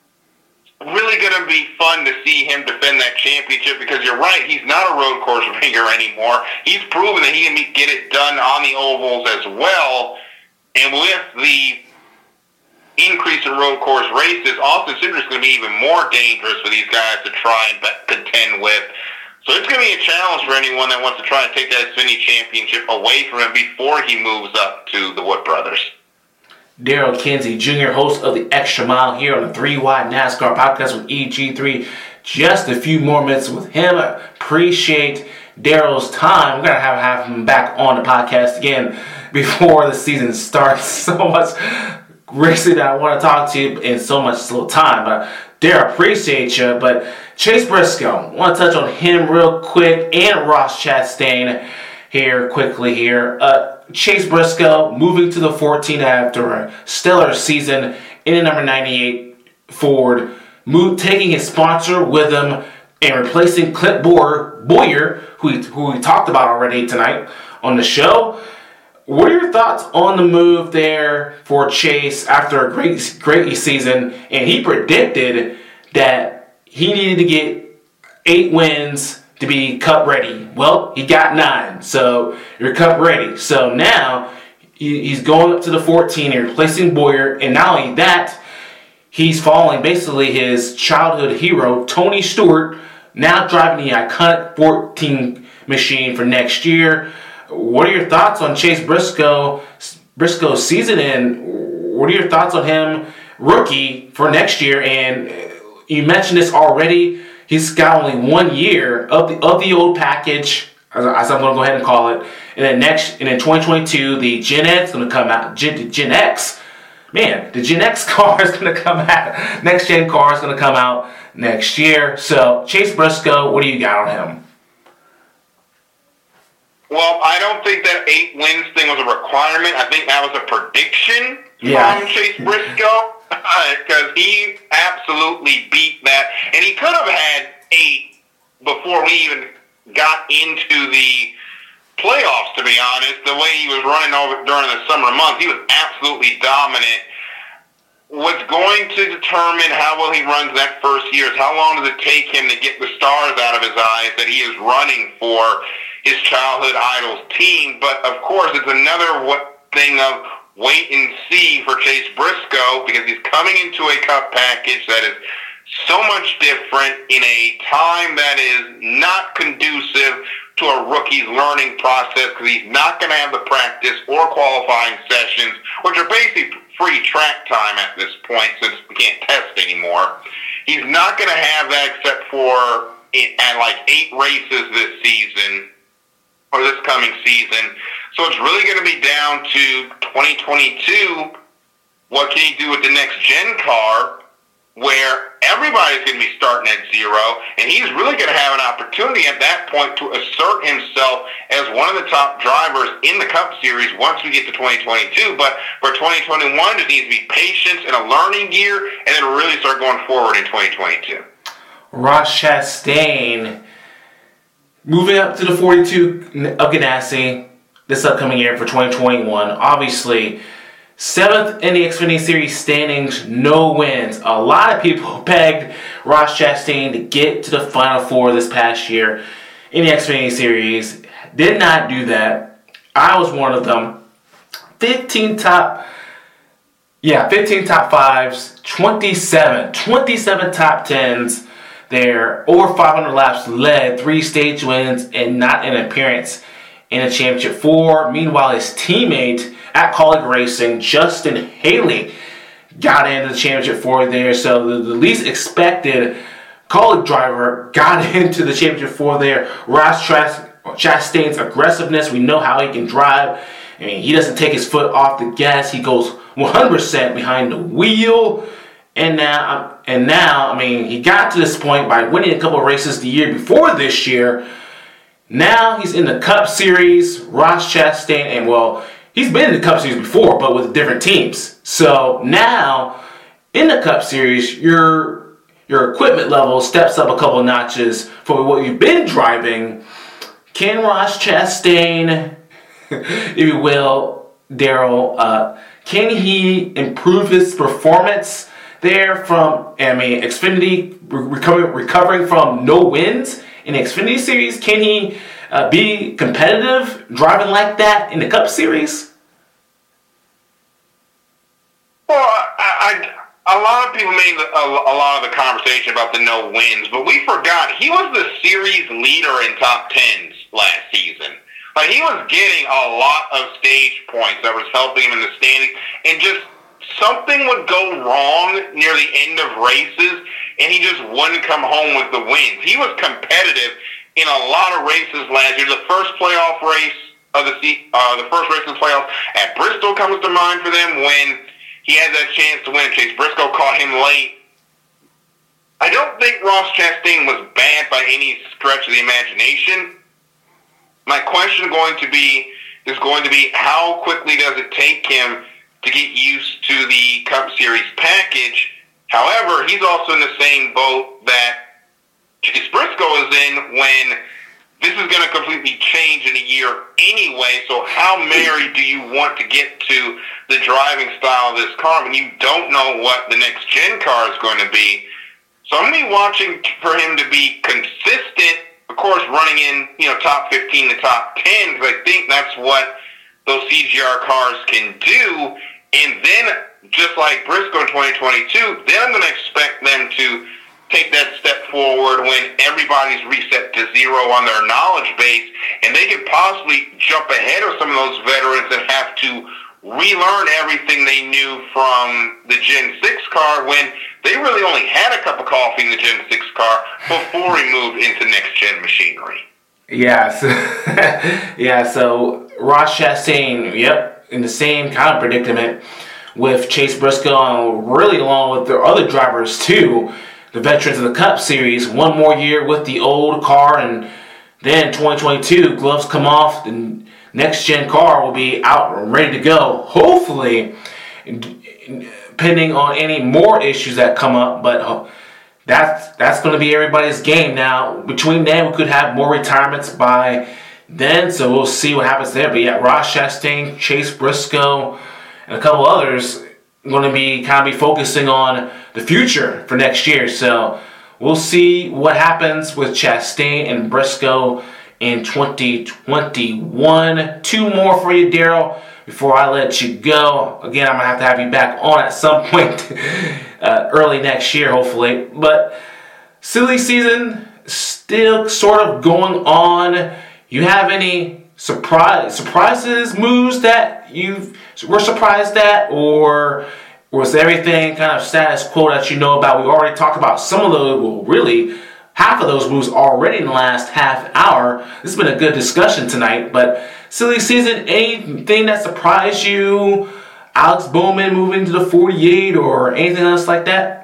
Really going to be fun to see him defend that championship, because you're right, he's not a road course ringer anymore. He's proven that he can get it done on the ovals as well. And with the increase in road course races, Austin Cindric is going to be even more dangerous for these guys to try and contend with. So it's going to be a challenge for anyone that wants to try and take that Xfinity championship away from him before he moves up to the Wood Brothers. Daryl Kinsey Jr., host of the Extra Mile here on the 3 Wide NASCAR podcast with EG3. Just a few more minutes with him. I appreciate Daryl's time. We're going to have him back on the podcast again before the season starts. So much racing that I want to talk to you in so much little time. But Daryl, appreciate you. But Chase Briscoe, I want to touch on him real quick, and Ross Chastain here quickly here. Chase Briscoe moving to the 14 after a stellar season in a number 98 Ford, taking his sponsor with him and replacing Clint Boyer, who we talked about already tonight on the show. What are your thoughts on the move there for Chase after a great season? And he predicted that he needed to get 8 wins to be Cup ready. Well, he got 9, so you're Cup ready. So now he's going up to the 14 and replacing Boyer, and not only that, he's following basically his childhood hero, Tony Stewart, now driving the iconic 14 machine for next year. What are your thoughts on Chase Briscoe's season, and what are your thoughts on him, rookie, for next year? And you mentioned this already. He's got only 1 year of the old package, as I'm going to go ahead and call it. And then in 2022, the Gen X is going to come out. Gen X, man, the Gen X car is going to come out. Next gen car is going to come out next year. So Chase Briscoe, what do you got on him? Well, I don't think that 8 wins thing was a requirement. I think that was a prediction from Chase Briscoe. Because he absolutely beat that. And he could have had 8 before we even got into the playoffs, to be honest. The way he was running over during the summer months, he was absolutely dominant. What's going to determine how well he runs that first year is how long does it take him to get the stars out of his eyes that he is running for his childhood idol's team. But, of course, it's another thing of wait and see for Chase Briscoe, because he's coming into a Cup package that is so much different in a time that is not conducive to a rookie's learning process, because he's not going to have the practice or qualifying sessions, which are basically free track time at this point since we can't test anymore. He's not going to have that except for at like 8 races this season, or this coming season. So it's really going to be down to 2022. What can he do with the next gen car, where everybody's going to be starting at 0, and he's really going to have an opportunity at that point to assert himself as one of the top drivers in the Cup Series once we get to 2022. But for 2021, there needs to be patience and a learning year, and then really start going forward in 2022. Ross Chastain moving up to the 42 of Ganassi this upcoming year for 2021. Obviously, 7th in the Xfinity Series standings, no wins. A lot of people pegged Ross Chastain to get to the Final Four this past year in the Xfinity Series. Did not do that. I was one of them. 15 top 5s, 27 top 10s there. Over 500 laps led, 3 stage wins, and not an appearance in a championship 4. Meanwhile, his teammate at Kaulig Racing, Justin Haley, got into the championship 4 there. So the least expected Kaulig driver got into the championship 4 there. Ross Chastain's aggressiveness, we know how he can drive. I mean, he doesn't take his foot off the gas. He goes 100% behind the wheel. And now, I mean, he got to this point by winning a couple of races the year before this year. Now he's in the Cup Series. Ross Chastain, and well, he's been in the Cup Series before, but with different teams. So now, in the Cup Series, your equipment level steps up a couple notches for what you've been driving. Can Ross Chastain if you will, Daryl. Can he improve his performance there from, Xfinity, recovering from no wins in the Xfinity Series? Can he be competitive driving like that in the Cup Series? Well, a lot of people made a lot of the conversation about the no wins, but we forgot he was the series leader in top tens last season. Like, he was getting a lot of stage points that was helping him in the standings, and just something would go wrong near the end of races, and he just wouldn't come home with the wins. He was competitive in a lot of races last year. The first playoff race of the first race of the playoffs at Bristol comes to mind for them when he had that chance to win. Chase Briscoe caught him late. I don't think Ross Chastain was bad by any stretch of the imagination. My question is going to be how quickly does it take him to get used to the Cup Series package? However, he's also in the same boat that Chase Briscoe is in when this is going to completely change in a year anyway. So how married do you want to get to the driving style of this car when you don't know what the next gen car is going to be? So I'm going to be watching for him to be consistent, of course, running in, top 15 to top 10, because I think that's what those CGR cars can do. And then, just like Briscoe in 2022, then I'm going to expect them to take that step forward when everybody's reset to zero on their knowledge base, and they could possibly jump ahead of some of those veterans that have to relearn everything they knew from the Gen 6 car when they really only had a cup of coffee in the Gen 6 car before we moved into next-gen machinery. Yes. So Ross Chastain, in the same kind of predicament with Chase Briscoe, really along with their other drivers too, the veterans of the Cup Series. One more year with the old car, and then 2022, gloves come off, the next-gen car will be out and ready to go, hopefully, depending on any more issues that come up, but that's going to be everybody's game. Now, between then, we could have more retirements by then, so we'll see what happens there. But Ross Chastain, Chase Briscoe, and a couple others going to be focusing on the future for next year. So we'll see what happens with Chastain and Briscoe in 2021. Two more for you, Daryl, before I let you go. Again, I'm going to have you back on at some point early next year, hopefully. But silly season still sort of going on. You have any surprises, moves that you were surprised at, or was everything kind of status quo that you know about? We already talked about some of those, really half of those moves already in the last half hour. This has been a good discussion tonight, but silly season, anything that surprised you? Alex Bowman moving to the 48 or anything else like that?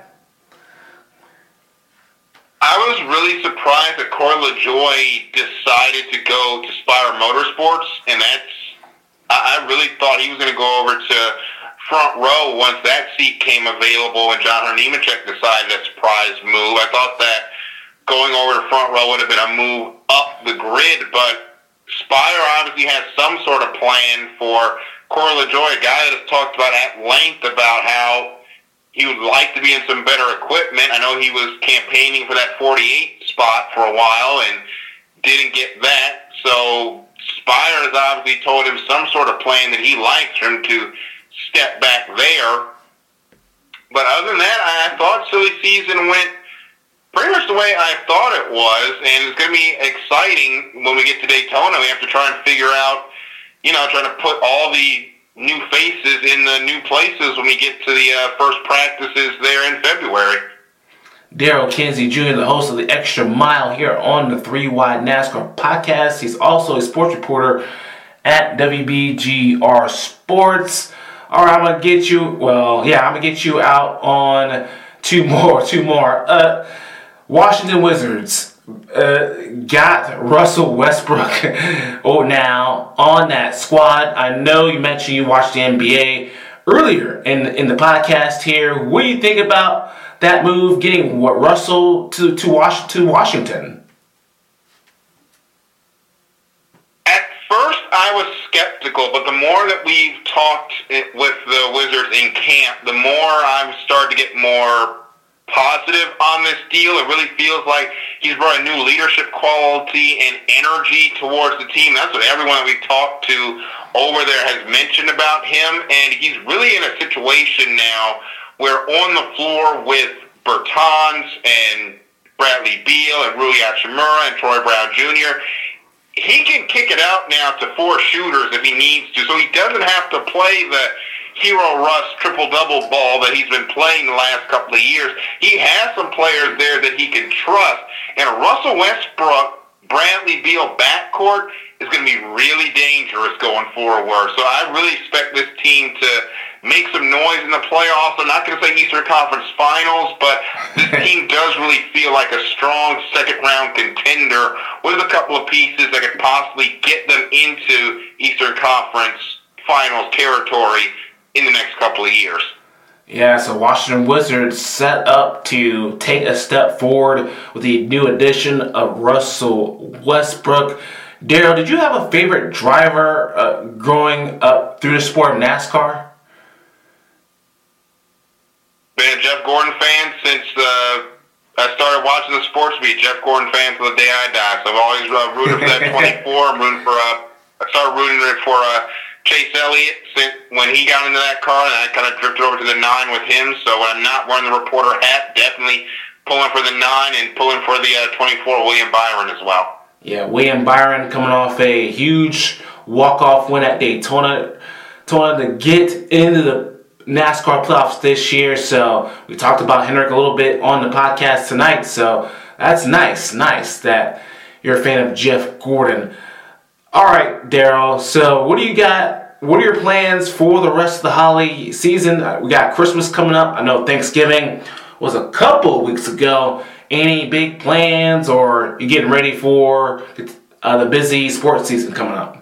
I was really surprised that Corey LaJoie decided to go to Spire Motorsports, and I really thought he was going to go over to Front Row once that seat came available and John Nemechek decided a surprise move. I thought that going over to Front Row would have been a move up the grid, but Spire obviously has some sort of plan for Corey LaJoie, a guy that has talked about at length about how he would like to be in some better equipment. I know he was campaigning for that 48 spot for a while and didn't get that. So Spire has obviously told him some sort of plan that he likes for him to step back there. But other than that, I thought silly season went pretty much the way I thought it was. And it's going to be exciting when we get to Daytona. We have to try and figure out, trying to put all the new faces in the new places when we get to the first practices there in February. Daryl Kinsey Jr., the host of the Extra Mile here on the 3 Wide NASCAR podcast. He's also a sports reporter at WBGR Sports. All right, I'm gonna get you out on two more. Washington Wizards got Russell Westbrook now on that squad. I know you mentioned you watched the NBA earlier in the podcast here. What do you think about that move, getting Russell to Washington? At first, I was skeptical, but the more that we've talked with the Wizards in camp, the more I've started to get more positive on this deal. It really feels like he's brought a new leadership quality and energy towards the team. That's what everyone that we've talked to over there has mentioned about him, and he's really in a situation now where on the floor with Bertans and Bradley Beal and Rui Hachimura and Troy Brown Jr., he can kick it out now to 4 shooters if he needs to, so he doesn't have to play the Hero Russ triple-double ball that he's been playing the last couple of years. He has some players there that he can trust, and a Russell Westbrook, Bradley Beal backcourt is going to be really dangerous going forward. So I really expect this team to make some noise in the playoffs. I'm not going to say Eastern Conference Finals, but this team does really feel like a strong second-round contender with a couple of pieces that could possibly get them into Eastern Conference Finals territory in the next couple of years. Yeah, so Washington Wizards set up to take a step forward with the new addition of Russell Westbrook. Daryl, did you have a favorite driver growing up through the sport of NASCAR? Been a Jeff Gordon fan since I started watching the sports. Be a Jeff Gordon fan till the day I die. So I've always rooted for that 24. I started rooting for Chase Elliott since when he got into that car, and I kind of drifted over to the 9 with him. So when I'm not wearing the reporter hat, definitely pulling for the 9 and pulling for the 24 William Byron as well. Yeah, William Byron coming off a huge walk-off win at Daytona to get into the NASCAR playoffs this year. So we talked about Hendrick a little bit on the podcast tonight. So that's nice that you're a fan of Jeff Gordon. All right, Daryl. So what do you got? What are your plans for the rest of the holiday season? We got Christmas coming up. I know Thanksgiving was a couple of weeks ago. Any big plans, or you getting ready for the busy sports season coming up?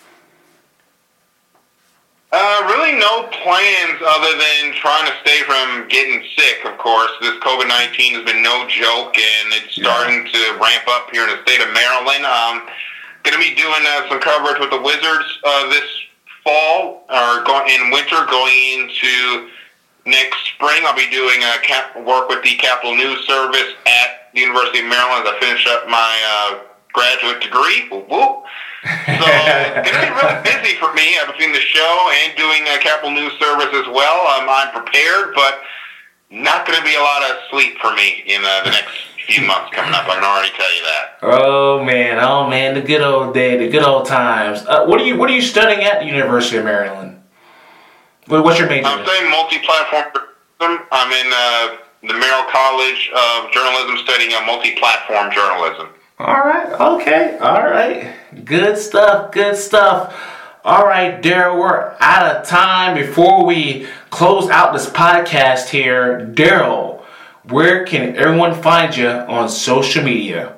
Really no plans other than trying to stay from getting sick, of course. This COVID-19 has been no joke, and it's starting to ramp up here in the state of Maryland. Going to be doing some coverage with the Wizards this fall, or in winter, going into next spring. I'll be doing work with the Capital News Service at the University of Maryland as I finish up my graduate degree. Whoop, whoop. So it's going to be really busy for me between the show and doing Capital News Service as well. I'm prepared, but not going to be a lot of sleep for me in the next few months coming up. I can already tell you that. Oh man, the good old day, the good old times. What are you studying at the University of Maryland? What's your major? I'm studying multi-platform journalism. I'm in the Merrill College of Journalism studying multi-platform journalism. All right, okay, all right. Good stuff. All right, Daryl, we're out of time. Before we close out this podcast here, Daryl, where can everyone find you on social media?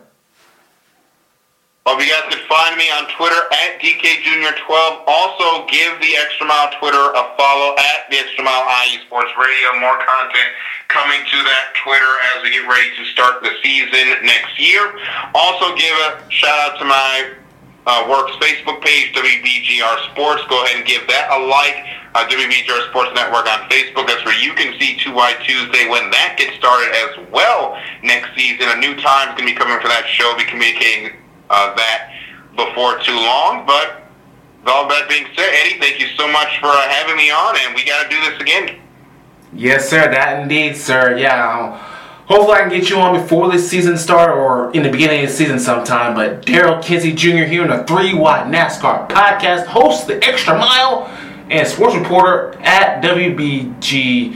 Well, you guys can find me on Twitter at DKJunior12. Also, give the Extra Mile Twitter a follow at the Extra Mile IE Sports Radio. More content coming to that Twitter as we get ready to start the season next year. Also, give a shout out to my Works Facebook page, WBGR Sports. Go ahead and give that a like. WBGR Sports Network on Facebook. That's where you can see 2 White Tuesday when that gets started as well next season. A new time is going to be coming for that show. I'll be communicating that before too long. But with all that being said, Eddie, thank you so much for having me on, and we got to do this again. Yes, sir. That indeed, sir. Yeah. Hopefully I can get you on before this season starts or in the beginning of the season sometime. But Daryl Kinsey Jr. here in the 3 Watt NASCAR podcast, host the Extra Mile and sports reporter at WBGR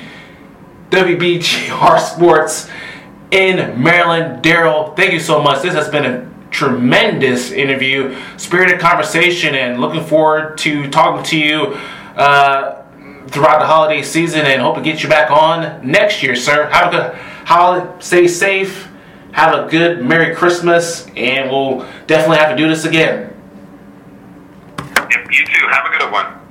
Sports in Maryland. Daryl, thank you so much. This has been a tremendous interview, spirited conversation, and looking forward to talking to you throughout the holiday season, and hope to get you back on next year, sir. Have a good holiday, stay safe, have a good Merry Christmas, and we'll definitely have to do this again. Yep, you too. Have a good one.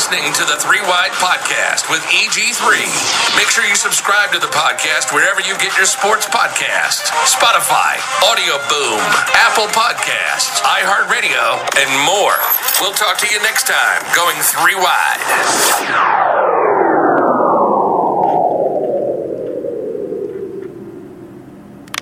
listening to the 3 Wide Podcast with EG3. Make sure you subscribe to the podcast wherever you get your sports podcasts. Spotify, Audio Boom, Apple Podcasts, iHeartRadio, and more. We'll talk to you next time, going 3 Wide.